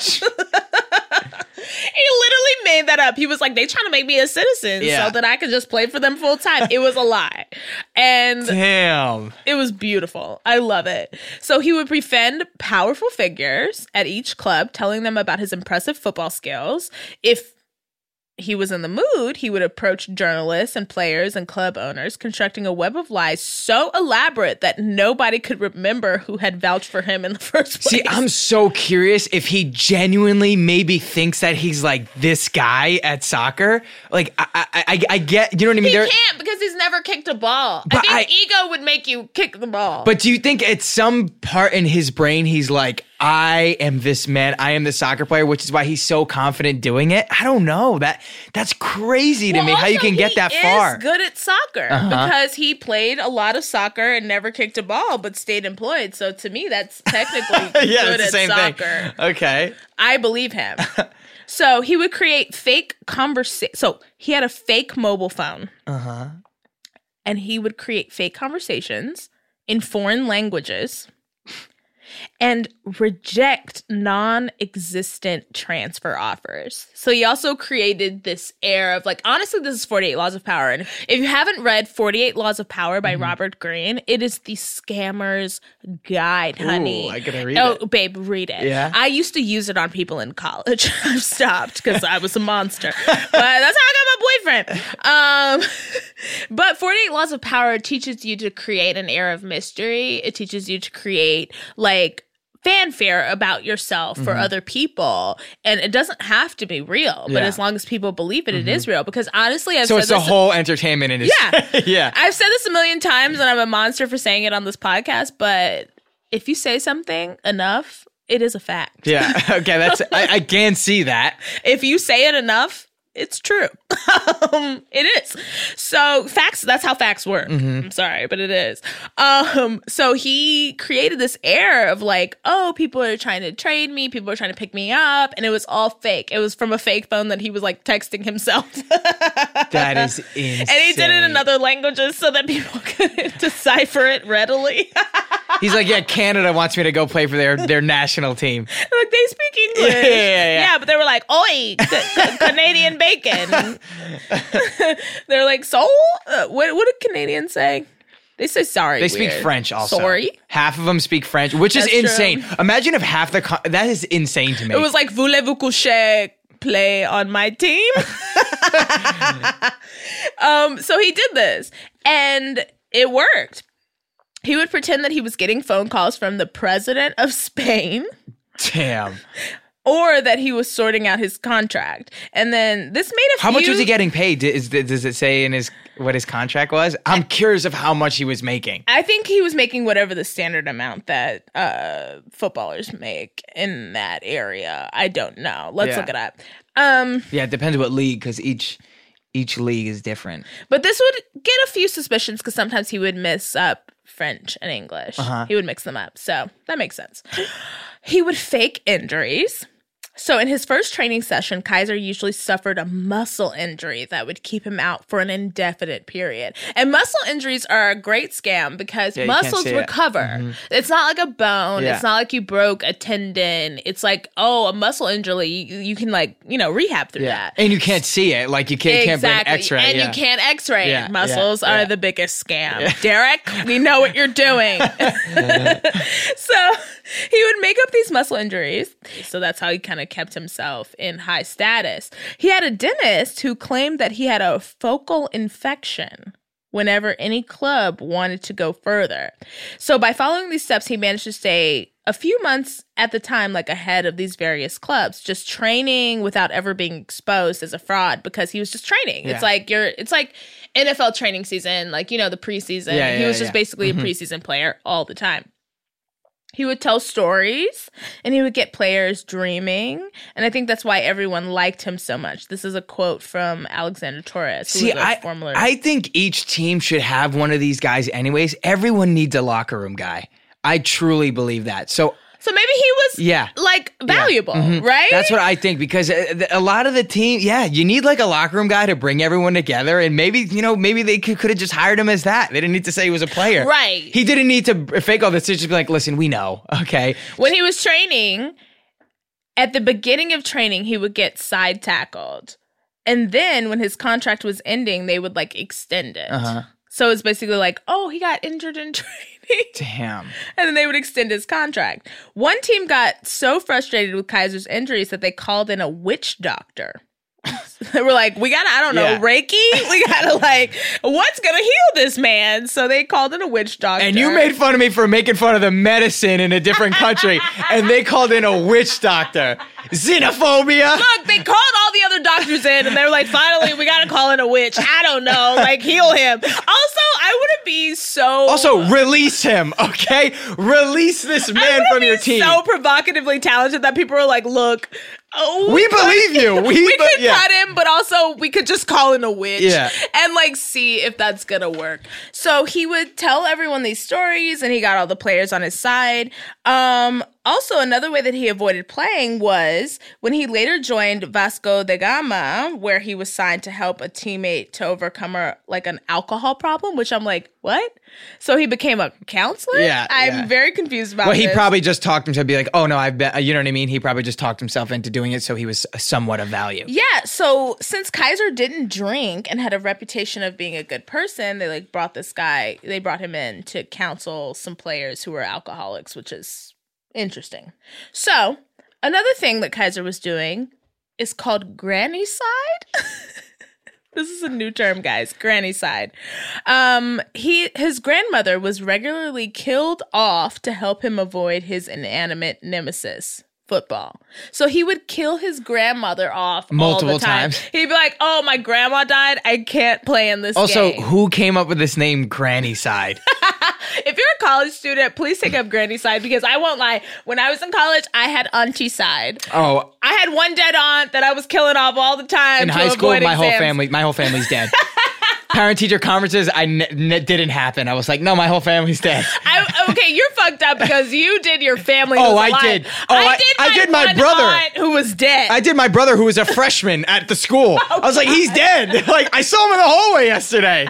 literally made that up. He was like, they trying to make me a citizen so that I could just play for them full time. It was a lie. And damn, it was beautiful. I love it. So he would befriend powerful figures at each club, telling them about his impressive football skills. If he was in the mood, he would approach journalists and players and club owners, constructing a web of lies so elaborate that nobody could remember who had vouched for him in the first place. See, I'm so curious if he genuinely maybe thinks that he's like this guy at soccer. I get, you know what I mean? He can't because he's never kicked a ball. But I think ego would make you kick the ball. But do you think at some part in his brain he's like, I am this man. I am the soccer player, which is why he's so confident doing it. I don't know. That's crazy to me. How you can get that far? He's good at soccer because he played a lot of soccer and never kicked a ball, but stayed employed. So to me, that's technically good at soccer. Thing. Okay, I believe him. So he would create fake conversation. So he had a fake mobile phone, and he would create fake conversations in foreign languages and reject non-existent transfer offers. So he also created this air of honestly, this is 48 Laws of Power. And if you haven't read 48 Laws of Power by Robert Greene, it is the scammer's guide, honey. Ooh, I gotta read it. Oh, babe, read it. Yeah? I used to use it on people in college. I've stopped because I was a monster. But that's how I got my boyfriend. But 48 Laws of Power teaches you to create an air of mystery. It teaches you to create fanfare about yourself for other people, and it doesn't have to be real, but as long as people believe it, it is real. Because honestly, it's the whole entertainment industry. Yeah. I've said this a million times, and I'm a monster for saying it on this podcast, but if you say something enough, it is a fact. Yeah. Okay. I can see that. If you say it enough, it's true. It is. So facts, that's how facts work. I'm sorry, but it is. So he created this air of like, oh, people are trying to trade me. People are trying to pick me up. And it was all fake. It was from a fake phone that he was like texting himself. That is insane. And he did it in other languages so that people could decipher it readily. He's like, yeah, Canada wants me to go play for their national team. Like, they speak English. Yeah. But they were like, oi, Canadian bacon. They're like, so? What do Canadians say? They say sorry. They speak weird. French also. Sorry? Half of them speak French, which is That's true. insane. Imagine if half that is insane to me. It was like, voulez-vous coucher play on my team? So he did this, and it worked. He would pretend that he was getting phone calls from the president of Spain. Damn. Or that he was sorting out his contract. And then this made How much was he getting paid? Does it say in what his contract was? I'm curious of how much he was making. I think he was making whatever the standard amount that footballers make in that area. I don't know. Let's look it up. Yeah, it depends what league, because each league is different. But this would get a few suspicions because sometimes he would mess up French and English. He would mix them up. So that makes sense. He would fake injuries. So in his first training session, Kaiser usually suffered a muscle injury that would keep him out for an indefinite period. And muscle injuries are a great scam because you can't muscles see it. recover. It's not like a bone. Yeah. It's not like you broke a tendon. It's like, oh, a muscle injury. You can rehab through that. And you can't see it. Like you can't bring X-ray. And you can't X-ray. Yeah, Muscles yeah. are the biggest scam. Derek, we know what you're doing. So he would make up these muscle injuries. So that's how he kind of kept himself in high status. He had a dentist who claimed that he had a focal infection whenever any club wanted to go further. So by following these steps, he managed to stay a few months at the time, like ahead of these various clubs, just training without ever being exposed as a fraud because he was just training. Yeah. It's like NFL training season, like, the preseason. Yeah, he was just basically a preseason player all the time. He would tell stories and he would get players dreaming. And I think that's why everyone liked him so much. This is a quote from Alexander Torres. Who See, was a former... I think each team should have one of these guys anyways. Everyone needs a locker room guy. I truly believe that. So maybe he was valuable, right? That's what I think, because a lot of the team, you need like a locker room guy to bring everyone together, and maybe they could have just hired him as that. They didn't need to say he was a player. Right. He didn't need to fake all this. To just be like, listen, we know, okay? When he was training, at the beginning of training, he would get side tackled. And then when his contract was ending, they would like extend it. So it's basically like, oh, he got injured in training. Damn. And then they would extend his contract. One team got so frustrated with Kaiser's injuries that they called in a witch doctor. They were like, we gotta, Reiki? We gotta what's gonna heal this man? So they called in a witch doctor. And you made fun of me for making fun of the medicine in a different country, and they called in a witch doctor. Xenophobia. Look, they called all the other doctors in, and they were like, finally, we gotta call in a witch. I don't know, heal him. Also, I wouldn't be so... Also, release him, okay? Release this man from your team. So provocatively talented that people are like, look... Oh, we believe you. We could cut him, but also we could just call in a witch and see if that's gonna work. So he would tell everyone these stories, and he got all the players on his side. Also, another way that he avoided playing was when he later joined Vasco da Gama, where he was signed to help a teammate to overcome an alcohol problem, which I'm like, what? So he became a counselor? I'm very confused about this. Well, he probably just talked himself to be like, oh, no, I've been, you know what I mean? He probably just talked himself into doing it so he was somewhat of value. Yeah, so since Kaiser didn't drink and had a reputation of being a good person, they brought him in to counsel some players who were alcoholics, which is interesting. So another thing that Kaiser was doing is called granny side. This is a new term, guys. Granny side. His grandmother was regularly killed off to help him avoid his inanimate nemesis, football. So he would kill his grandmother off multiple all the time. times. He'd be like, "Oh, my grandma died. I can't play in this also, game." who came up with this name, Granny Side? If you're a college student, please take up Granny side, because I won't lie. When I was in college, I had auntie side. Oh, I had one dead aunt that I was killing off all the time. in to high school, avoid my exams. whole family's dead. Parent-teacher conferences, didn't happen. I was like, no, my whole family's dead. Okay, you're fucked up because you did your family. Oh, was I alive. did. Oh, I did my one brother. aunt who was dead. I did my brother who was a freshman at the school. I was like, he's dead. Like, I saw him in the hallway yesterday.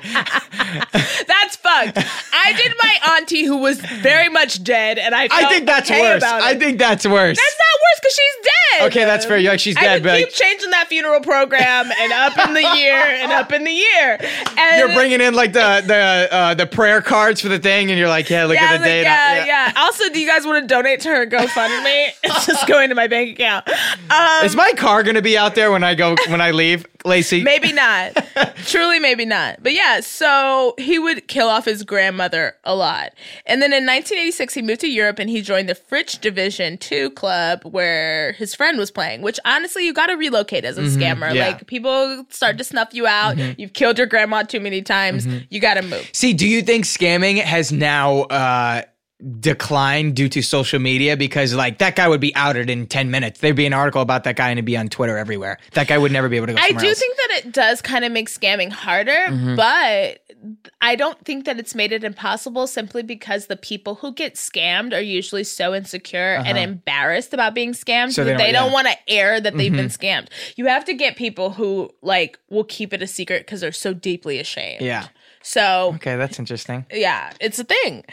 That's fucked. I did my auntie who was very much dead, and I think that's okay worse. about it. I think that's worse. That's not worse because she's dead. Okay, that's fair. You're like, she's I dead, could but keep like, changing that funeral program and up in the year and up in the year. And you're bringing in like the prayer cards for the thing, and you're like, yeah, look at the date. Yeah. Also, do you guys want to donate to her GoFundMe? It's just going to my bank account. Is my car gonna be out there when I leave, Lacey? Maybe not. Truly, maybe not. But yeah, so he would kill off his grandmother a lot. And then in 1986, he moved to Europe and he joined the Fritsch Division 2 club where his friend was playing, which honestly, you got to relocate as a scammer. yeah. Like, people start to snuff you out. You've killed your grandma too many times. You got to move. See, do you think scamming has now declined due to social media? Because like that guy would be outed in 10 minutes. There'd be an article about that guy and it'd be on Twitter everywhere. That guy would never be able to go I somewhere do else. think that it does kind of make scamming harder, but I don't think that it's made it impossible simply because the people who get scammed are usually so insecure and embarrassed about being scammed So that they they don't- don't want to air that they've been scammed. You have to get people who like will keep it a secret because they're so deeply ashamed. Yeah. So Okay, that's interesting. yeah, it's a thing.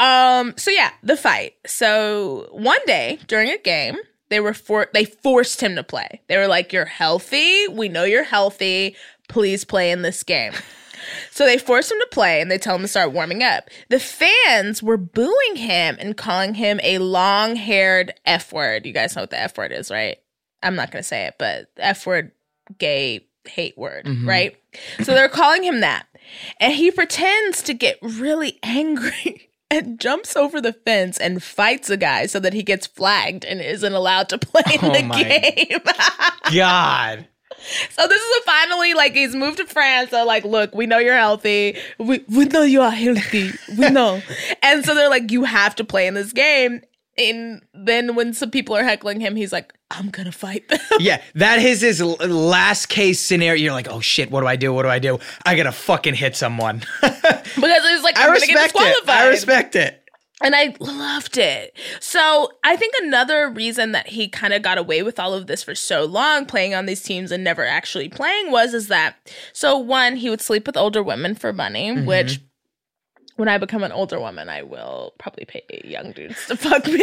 So yeah, the fight. So one day during a game, they forced him to play. They were like, "You're healthy. We know you're healthy. Please play in this game." So they forced him to play and they tell him to start warming up. The fans were booing him and calling him a long-haired F word. You guys know what the F word is, right? I'm not going to say it, but F word, gay hate word, right? So they're calling him that. And he pretends to get really angry and jumps over the fence and fights a guy so that he gets flagged and isn't allowed to play in the my game. God. So this is finally like he's moved to France. So like, look, we know you're healthy. We know you are healthy. We know. And so they're like, you have to play in this game. And then when some people are heckling him, he's like, I'm gonna fight them. Yeah, that is his last case scenario. You're like, oh shit, what do I do? What do I do? I gotta fucking hit someone. Because it's like, I'm gonna get respect it. disqualified. I respect it. And I loved it. So I think another reason that he kind of got away with all of this for so long, playing on these teams and never actually playing, is that, so one, he would sleep with older women for money, which when I become an older woman, I will probably pay young dudes to fuck me.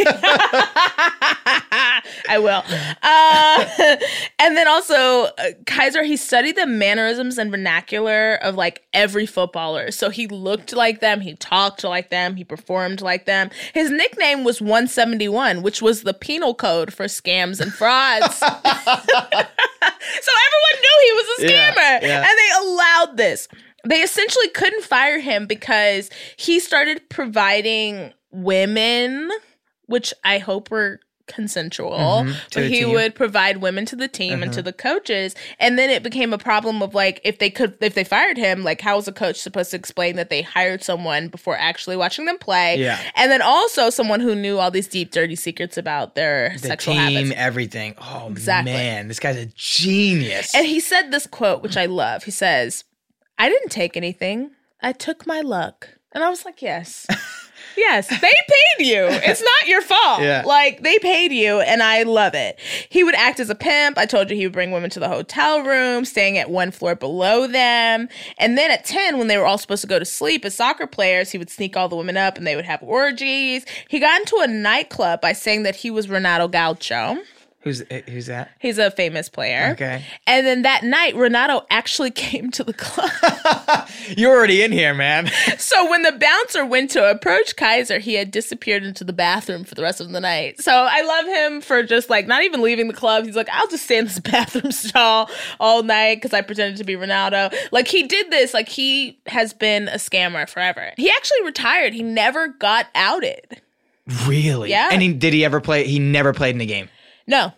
I will. And then also, Kaiser, he studied the mannerisms and vernacular of like every footballer. So he looked like them, he talked like them, he performed like them. His nickname was 171, which was the penal code for scams and frauds. So everyone knew he was a scammer. Yeah. And they allowed this. They essentially couldn't fire him because he started providing women, which I hope were consensual, to but the he team. would provide women to the team and to the coaches. And then it became a problem of like, if they fired him, like how was a coach supposed to explain that they hired someone before actually watching them play? Yeah. And then also someone who knew all these deep, dirty secrets about their The sexual team, habits. everything. Oh, Exactly. man, this guy's a genius. And he said this quote, which I love. He says, I didn't take anything. I took my luck. And I was like, yes. Yes, they paid you. It's not your fault. Yeah. Like, they paid you, and I love it. He would act as a pimp. I told you he would bring women to the hotel room, staying at one floor below them. And then at 10, when they were all supposed to go to sleep as soccer players, he would sneak all the women up, and they would have orgies. He got into a nightclub by saying that he was Renato Gaucho. Who's that? He's a famous player. Okay. And then that night, Renato actually came to the club. You're already in here, man. So when the bouncer went to approach Kaiser, he had disappeared into the bathroom for the rest of the night. So I love him for just like not even leaving the club. He's like, I'll just stay in this bathroom stall all night because I pretended to be Ronaldo. Like he did this, like he has been a scammer forever. He actually retired. He never got outed. Really? Yeah. And did he ever play? He never played in the game. No,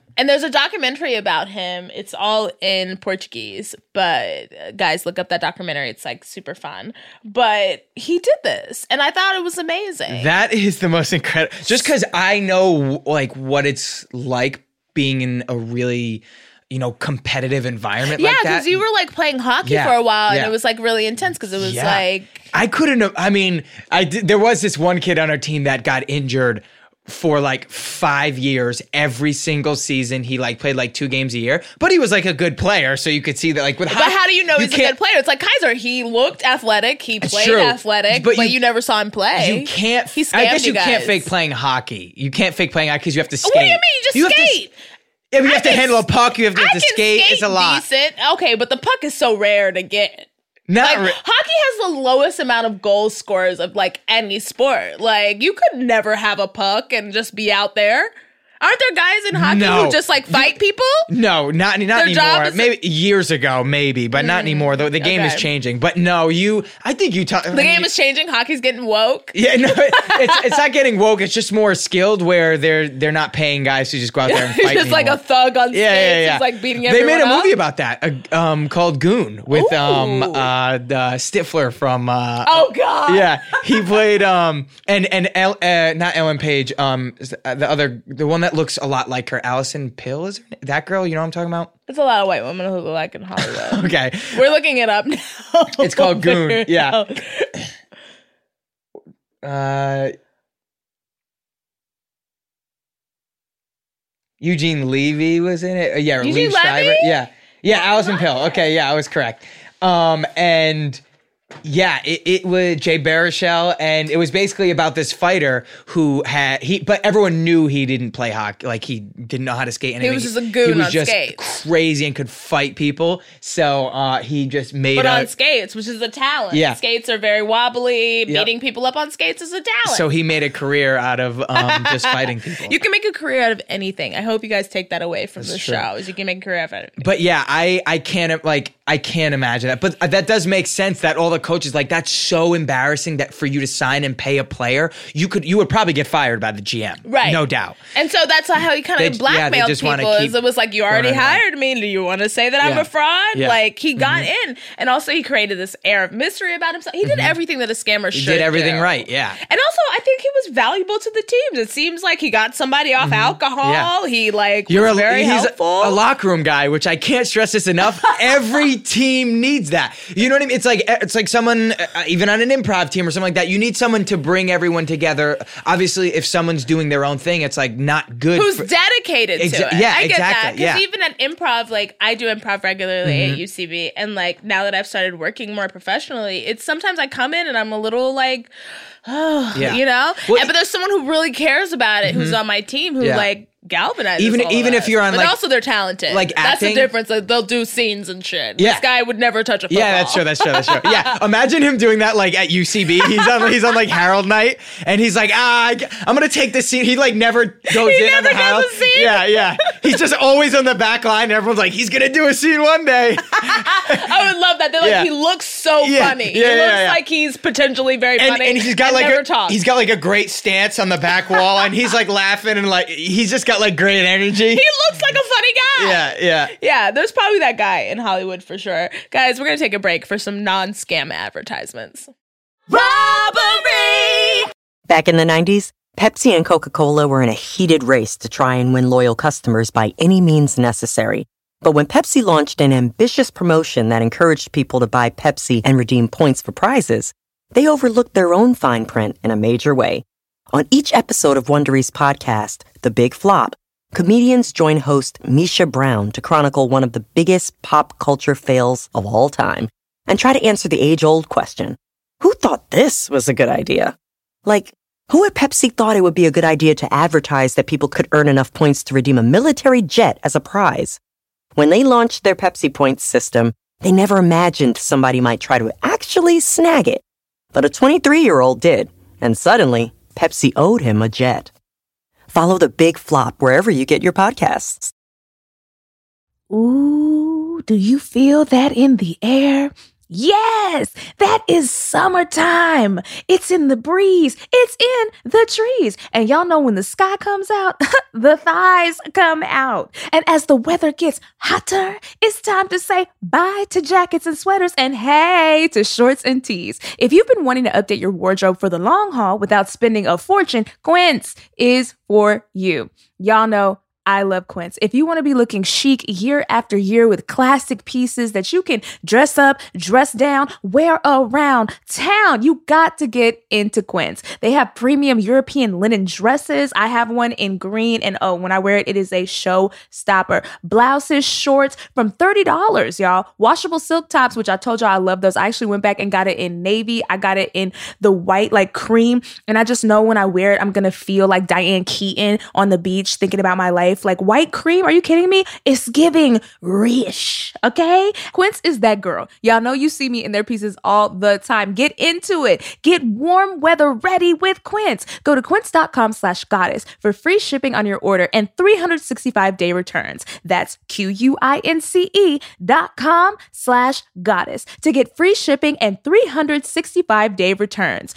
And there's a documentary about him. It's all in Portuguese, but guys, look up that documentary. It's like super fun. But he did this, and I thought it was amazing. That is the most incredible. Just because I know like what it's like being in a really, competitive environment like that. Yeah, because you were like playing hockey Yeah, for a while, yeah. and it was like really intense because it was Yeah. like I couldn't have, there was this one kid on our team that got injured for like 5 years. Every single season he like played like 2 games a year, but he was like a good player, so you could see that like with But how do you know he's a good player? It's like Kaiser. He looked athletic. He played true. athletic, But but you never saw him play. You can't. He scammed I guess you you can't guys. fake playing hockey. You can't fake playing hockey because you have to skate. What do you mean? You have just to- skate. Yeah, but you have to can handle a puck. You have to, I can skate. It's a lot. Decent. Okay, but the puck is so rare to get. Not Like re- hockey has the lowest amount of goal scorers of like any sport. Like you could never have a puck and just be out there. Aren't there guys in hockey No. who just like fight people? No, not Their job anymore. is- Maybe years ago, maybe, but not anymore. The game is okay. changing. But no, I think you talk. The game is changing. Hockey's getting woke. Yeah, no, it's not getting woke. It's just more skilled where they're not paying guys to just go out there and fight. Just like a anymore. thug on stage, Yeah. just like beating They everyone made a up. movie about that, called Goon with Ooh. the Stifler from. Oh God! Yeah, he played not Ellen Page, the one that looks a lot like her, Allison Pill, is her name? That girl, you know what I'm talking about? There's a lot of white women who look like in Hollywood. Okay, We're looking it up now. it's called Goon. Yeah. Eugene Levy was in it. Yeah, Eugene Liev Schreiber. Levy? Yeah, Allison Pill. Okay, yeah, I was correct. And yeah, it was Jay Baruchel, and it was basically about this fighter who but everyone knew he didn't play hockey, like he didn't know how to skate. He was just a goon He was on just skates. crazy and could fight people. So he just made But on skates, which is a talent. Yeah. Skates are very wobbly. Yep. Beating people up on skates is a talent. So he made a career out of just fighting people. You can make a career out of anything. I hope you guys take that away from the true. show. Is you can make a career out of anything. But yeah, I can't imagine that. But that does make sense that all the coaches, like, that's so embarrassing that for you to sign and pay a player, you would probably get fired by the GM. Right. No doubt. And so that's how he kind They- of yeah, they blackmailed just wanna people. keep Is it was like, you already going on. hired me. Do you want to say that I'm Yeah. a fraud? Yeah. Like, he got in. And also, he created this air of mystery about himself. He did everything that a scammer He should did everything do. right. Yeah. And also, I think he was valuable to the teams. It seems like he got somebody off alcohol. Yeah. He was very he's helpful. a locker room guy, which I can't stress this enough. Every team needs that. You know what I mean? It's like someone, even on an improv team or something like that, you need someone to bring everyone together. Obviously, if someone's doing their own thing, it's like not good. Who's dedicated to it. Yeah, I get that. exactly, Because yeah. even at improv, like I do improv regularly at UCB, and like now that I've started working more professionally, it's sometimes I come in and I'm a little like, oh, Yeah. you know? Well, but there's someone who really cares about it, who's on my team, who Yeah. like galvanizes Even- all of even if us. you're on, but like- also they're talented. like That's the acting. difference. Like, they'll do scenes and shit. Yeah. This guy would never touch a football. Yeah, that's true. Yeah, imagine him doing that like at UCB. He's on like Harold night, and he's like, I'm gonna take this scene. He like never goes He in on never the does Harold. a scene? Yeah. He's just always on the back line. And everyone's like, he's gonna do a scene one day. I would love that. They're like, Yeah. he looks so Yeah. funny. Yeah, he looks yeah. like he's potentially very And, funny. and he's got like never talks. he's got like a great stance on the back wall, and he's like laughing and like he's just got like great energy. He looks like a funny guy. Yeah. Yeah, there's probably that guy in Hollywood for sure. Guys, we're going to take a break for some non-scam advertisements. Robbery! Back in the 90s, Pepsi and Coca-Cola were in a heated race to try and win loyal customers by any means necessary. But when Pepsi launched an ambitious promotion that encouraged people to buy Pepsi and redeem points for prizes, they overlooked their own fine print in a major way. On each episode of Wondery's podcast, The Big Flop, comedians join host Misha Brown to chronicle one of the biggest pop culture fails of all time and try to answer the age-old question, who thought this was a good idea? Like, who at Pepsi thought it would be a good idea to advertise that people could earn enough points to redeem a military jet as a prize? When they launched their Pepsi Points system, they never imagined somebody might try to actually snag it. But a 23-year-old did, and suddenly, Pepsi owed him a jet. Follow The Big Flop wherever you get your podcasts. Ooh, do you feel that in the air? Yes, that is summertime. It's in the breeze. It's in the trees. And y'all know when the sky comes out, the thighs come out. And as the weather gets hotter, it's time to say bye to jackets and sweaters and hey to shorts and tees. If you've been wanting to update your wardrobe for the long haul without spending a fortune, Quince is for you. Y'all know I love Quince. If you want to be looking chic year after year with classic pieces that you can dress up, dress down, wear around town, you got to get into Quince. They have premium European linen dresses. I have one in green, and oh, when I wear it, it is a showstopper. Blouses, shorts from $30, y'all. Washable silk tops, which I told y'all I love those. I actually went back and got it in navy. I got it in the white, like cream, and I just know when I wear it, I'm going to feel like Diane Keaton on the beach thinking about my life. Like white cream, are you kidding me? It's giving rich, okay? Quince is that girl. Y'all know you see me in their pieces all the time. Get into it. Get warm weather ready with Quince. Go to quince.com/goddess for free shipping on your order and 365-day returns. That's QUINCE.com/goddess to get free shipping and 365-day returns.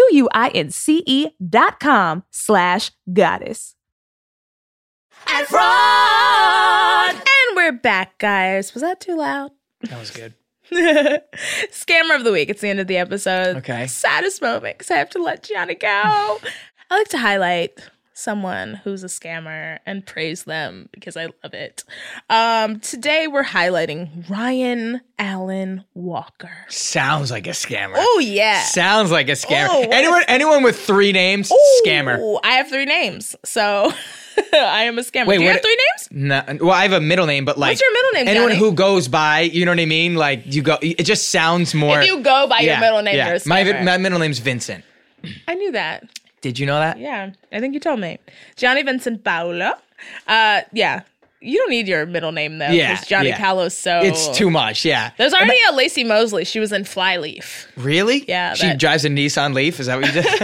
QUINCE.com/goddess. And fraud. And we're back, guys. Was that too loud? That was good. Scammer of the week. It's the end of the episode. Okay. Saddest moment because I have to let Gianna go. I like to highlight someone who's a scammer and praise them because I love it. Today we're highlighting Ryan Allen Walker. Sounds like a scammer. Oh yeah. Sounds like a scammer. Oh, Anyone with 3 names, scammer. Ooh, I have 3 names, so I am a scammer. Wait, Do you what- have 3 names? No, well, I have a middle name, but like, What's your middle name, anyone Johnny? who goes by, you know what I mean? Like, you go. It just sounds more. If you go by your middle name, you're a scammer. My middle name's Vincent. I knew that. Did you know that? Yeah, I think you told me. Johnny Vincent Paolo. Yeah. You don't need your middle name, though, Yeah, because Johnny yeah. Paolo's so... It's too much. Yeah. There's already a Lacey Mosley. She was in Flyleaf. Really? Yeah, She that- drives a Nissan Leaf. Is that what you did?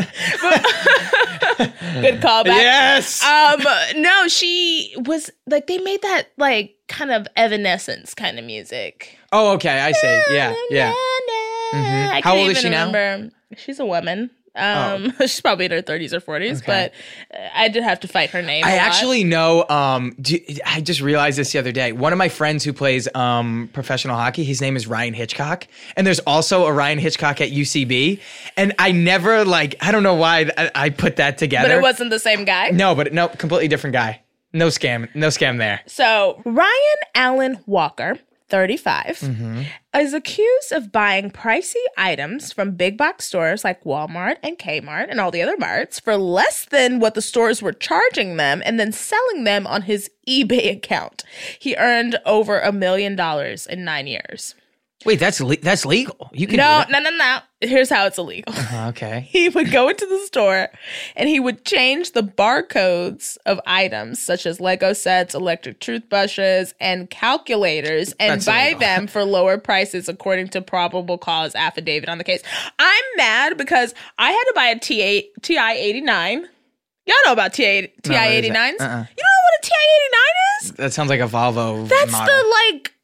Good callback. Yes. No, she was... Like, they made that, like, kind of Evanescence kind of music. Oh, okay. I see. Yeah. Yeah. I How can't old is even she now? remember. She's a woman. She's probably in her 30s or 40s, Okay. but I did have to fight her name. I a lot. actually know. I just realized this the other day. One of my friends who plays professional hockey, his name is Ryan Hitchcock, and there's also a Ryan Hitchcock at UCB. And I never I don't know why I put that together. But it wasn't the same guy. No, completely different guy. No scam there. So Ryan Allen Walker, 35, is accused of buying pricey items from big box stores like Walmart and Kmart and all the other marts for less than what the stores were charging them and then selling them on his eBay account. He earned over $1 million in 9 years. Wait, that's legal. You can No. do that. No. Here's how it's illegal. Okay. He would go into the store and he would change the barcodes of items such as Lego sets, electric toothbrushes, and calculators and That's buy illegal. them for lower prices according to probable cause affidavit on the case. I'm mad because I had to buy a TI-89. Y'all know about TI-89s? You what is don't that? know what a TI-89 is? That sounds like a Volvo That's model. the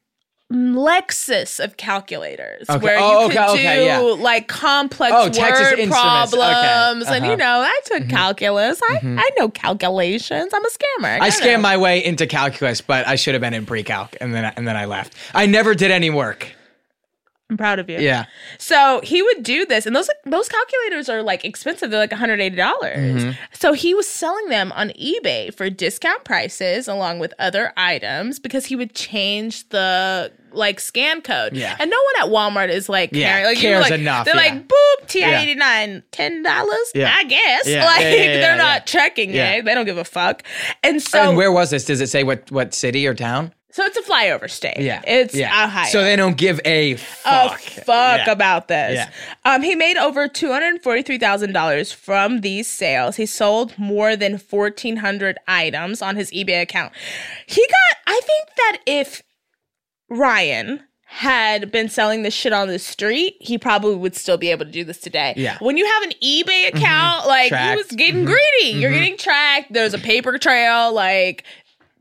Lexus of calculators, Okay. where Oh, you could okay, yeah. do like complex Texas word Instruments. Okay. problems, and Uh-huh. I took calculus. I know calculations. I'm a scammer. I scammed my way into calculus, but I should have been in pre-calc, and then I left. I never did any work. I'm proud of you. Yeah. So he would do this, and those calculators are like expensive. They're like $180. So he was selling them on eBay for discount prices, along with other items, because he would change the like scan code. Yeah. And no one at Walmart is like Yeah, caring. Like, cares you're like, enough, They're yeah. like, boop, TI-89, $10. Yeah. I guess. Yeah, Like yeah, yeah, yeah, they're yeah. not checking Yeah. it. They don't give a fuck. And so, And where was this? Does it say what city or town? so it's a flyover state. Yeah. It's yeah. Ohio. So they don't give a fuck. Yeah. About this. Yeah. He made over $243,000 from these sales. He sold more than 1,400 items on his eBay account. I think that if Ryan had been selling this shit on the street, he probably would still be able to do this today. Yeah. When you have an eBay account, like Tracked. he was getting greedy. You're getting tracked. There's a paper trail. Like,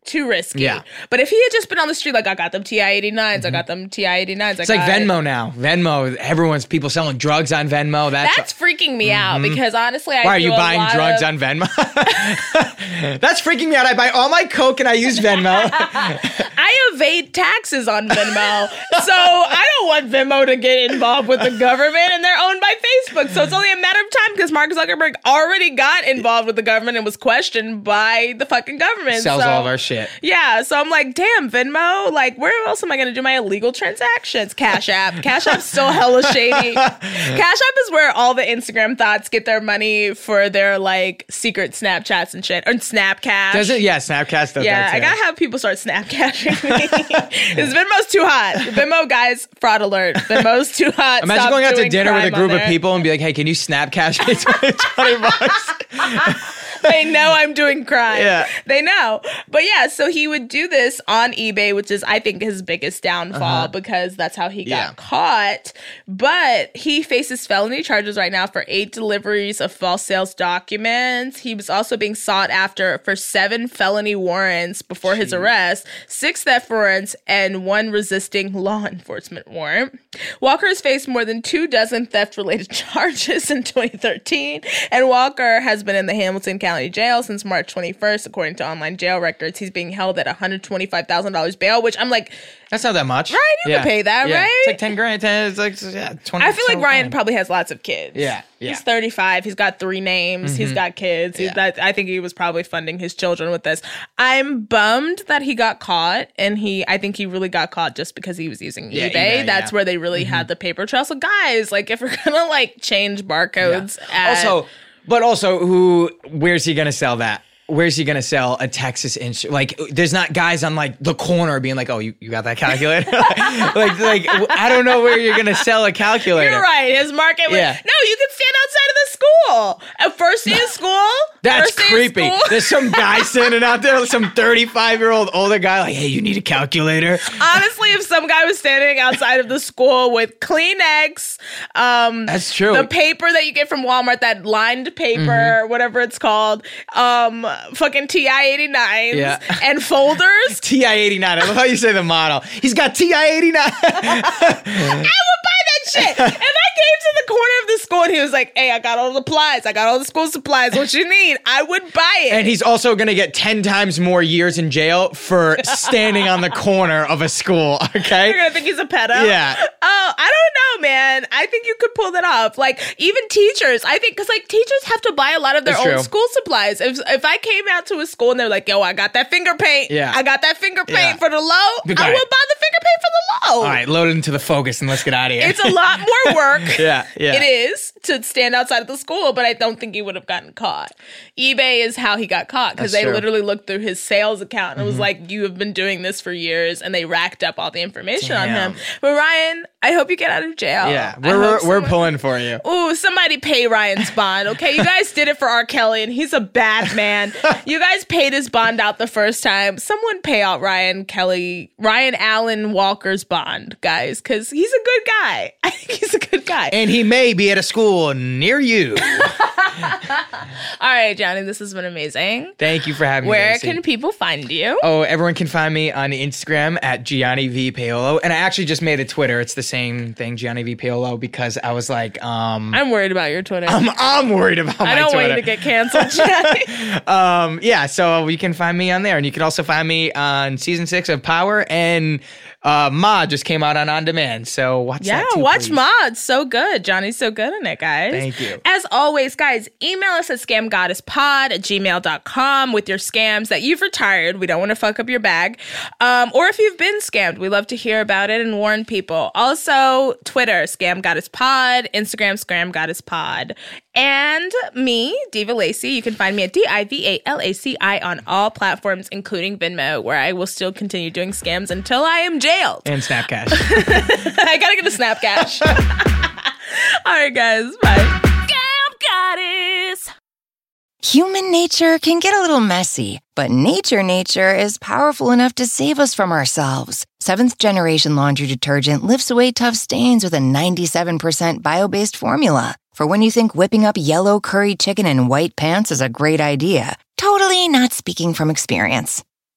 too risky. Yeah. But if he had just been on the street, like, I got them TI-89s, I got them TI-89s. It's like Venmo now. Venmo, people selling drugs on Venmo. That's freaking me out because honestly, Why are you buying drugs on Venmo? That's freaking me out. I buy all my Coke and I use Venmo. I evade taxes on Venmo. So I don't want Venmo to get involved with the government, and they're owned by Facebook. So it's only a matter of time because Mark Zuckerberg already got involved with the government and was questioned by the fucking government. Sells all of our shit. Yeah, so I'm like, damn, Venmo, like, where else am I going to do my illegal transactions? Cash App. Cash App's still hella shady. Cash App is where all the Instagram thoughts get their money for their, like, secret Snapchats and shit. Or Snapcash. Does it? Yeah, Snapcast does yeah, that too. I gotta have people start Snapcashing me. Because Venmo's too hot. Venmo, guys, fraud alert. Venmo's too hot. Imagine Stop going out to doing dinner with a crime group on of there. people and be like, hey, can you Snapcash me $20? They know I'm doing crime. Yeah. They know. But yeah, so he would do this on eBay, which is, I think, his biggest downfall because that's how he got caught. But he faces felony charges right now for 8 deliveries of false sales documents. He was also being sought after for 7 felony warrants before his arrest, 6 theft warrants, and 1 resisting law enforcement warrant. Walker has faced more than 24 theft-related charges in 2013, and Walker has been in the Hamilton County Jail since March 21st. According to online jail records, he's being held at $125,000 bail, which I'm like, that's not that much. Ryan, you can pay that, right? It's like 10 grand. It's like 20. I feel like Ryan probably has lots of kids. Yeah. He's 35. He's got 3 names. He's got kids. I think he was probably funding his children with this. I'm bummed that he got caught, and I think he really got caught just because he was using eBay. That's where they really had the paper trail. So guys, like, if we're gonna like change barcodes, where's he gonna sell that? Where's he going to sell a Texas inch? Like, there's not guys on, like, the corner being like, oh, you got that calculator? like, I don't know where you're going to sell a calculator. You're right. His market was... No, you can stand outside of the school. At first day of school. That's creepy. There's some guy standing out there, some 35-year-old older guy, like, hey, you need a calculator? Honestly, if some guy was standing outside of the school with Kleenex, that's true. The paper that you get from Walmart, that lined paper, whatever it's called, fucking TI-89s and folders. TI-89. I love how you say the model. He's got TI-89. I would buy that shit. If I came to the corner of the school and he was like, hey, I got all the supplies. I got all the school supplies. What you need? I would buy it. And he's also going to get 10 times more years in jail for standing on the corner of a school, okay? You're going to think he's a pedo? Yeah. Oh, I don't know, man. I think you could pull that off. Like, even teachers, I think, because, like, teachers have to buy a lot of their own school supplies. If I came out to a school and they're like, yo, I got that finger paint. Yeah. I got that finger paint for the low. I would buy the finger paint for the low. All right, load it into the Focus and let's get out of here. It's a lot more work. Yeah. It is to stand outside of the school, but I don't think he would have gotten caught. eBay is how he got caught because they literally looked through his sales account and it was like, you have been doing this for years, and they racked up all the information on him. But Ryan, I hope you get out of jail. Yeah, we're pulling for you. Ooh, somebody pay Ryan's bond, okay? You guys did it for R. Kelly, and he's a bad man. You guys paid his bond out the first time. Someone pay out Ryan Allen Walker's bond, guys, because he's a good guy. I think he's a good guy. And he may be at a school near you. All right, Johnny, this has been amazing. Thank you for having me. Where can people find you? Oh, everyone can find me on Instagram at Gianni V. Paolo. And I actually just made a Twitter. It's the same thing, Gianni V. Paolo, because I was like, I'm worried about your Twitter. I'm worried about my Twitter. I don't want you to get canceled, Johnny. Yeah, so you can find me on there. And you can also find me on season 6 of Power, and Ma just came out on demand, so watch that too, watch please. Ma. It's so good. Johnny's so good in it, guys. Thank you. As always, guys, email us at scamgoddesspod@gmail.com with your scams that you've retired. We don't want to fuck up your bag. Or if you've been scammed, we love to hear about it and warn people. Also, Twitter, scamgoddesspod, Instagram, scamgoddesspod. And me, Diva Lacy. You can find me at DIVALACI on all platforms, including Venmo, where I will still continue doing scams until I am jailed. And Snapcash. I gotta get a Snapcash. All right, guys. Bye. Scam Goddess. Human nature can get a little messy, but nature is powerful enough to save us from ourselves. Seventh Generation Laundry Detergent lifts away tough stains with a 97% bio-based formula. For when you think whipping up yellow curry chicken in white pants is a great idea. Totally not speaking from experience.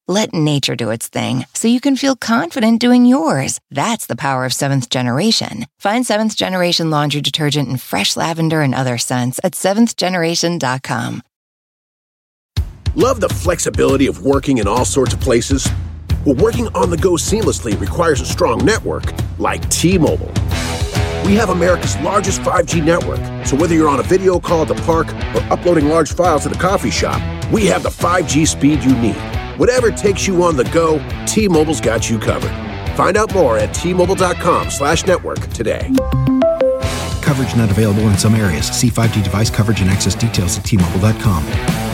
Let nature do its thing so you can feel confident doing yours. That's the power of Seventh Generation. Find Seventh Generation laundry detergent in fresh lavender and other scents at seventhgeneration.com. Love the flexibility of working in all sorts of places? Well, working on the go seamlessly requires a strong network like T-Mobile. We have America's largest 5G network, so whether you're on a video call at the park or uploading large files at a coffee shop, we have the 5G speed you need. Whatever takes you on the go, T-Mobile's got you covered. Find out more at T-Mobile.com/network today. Coverage not available in some areas. See 5G device coverage and access details at T-Mobile.com.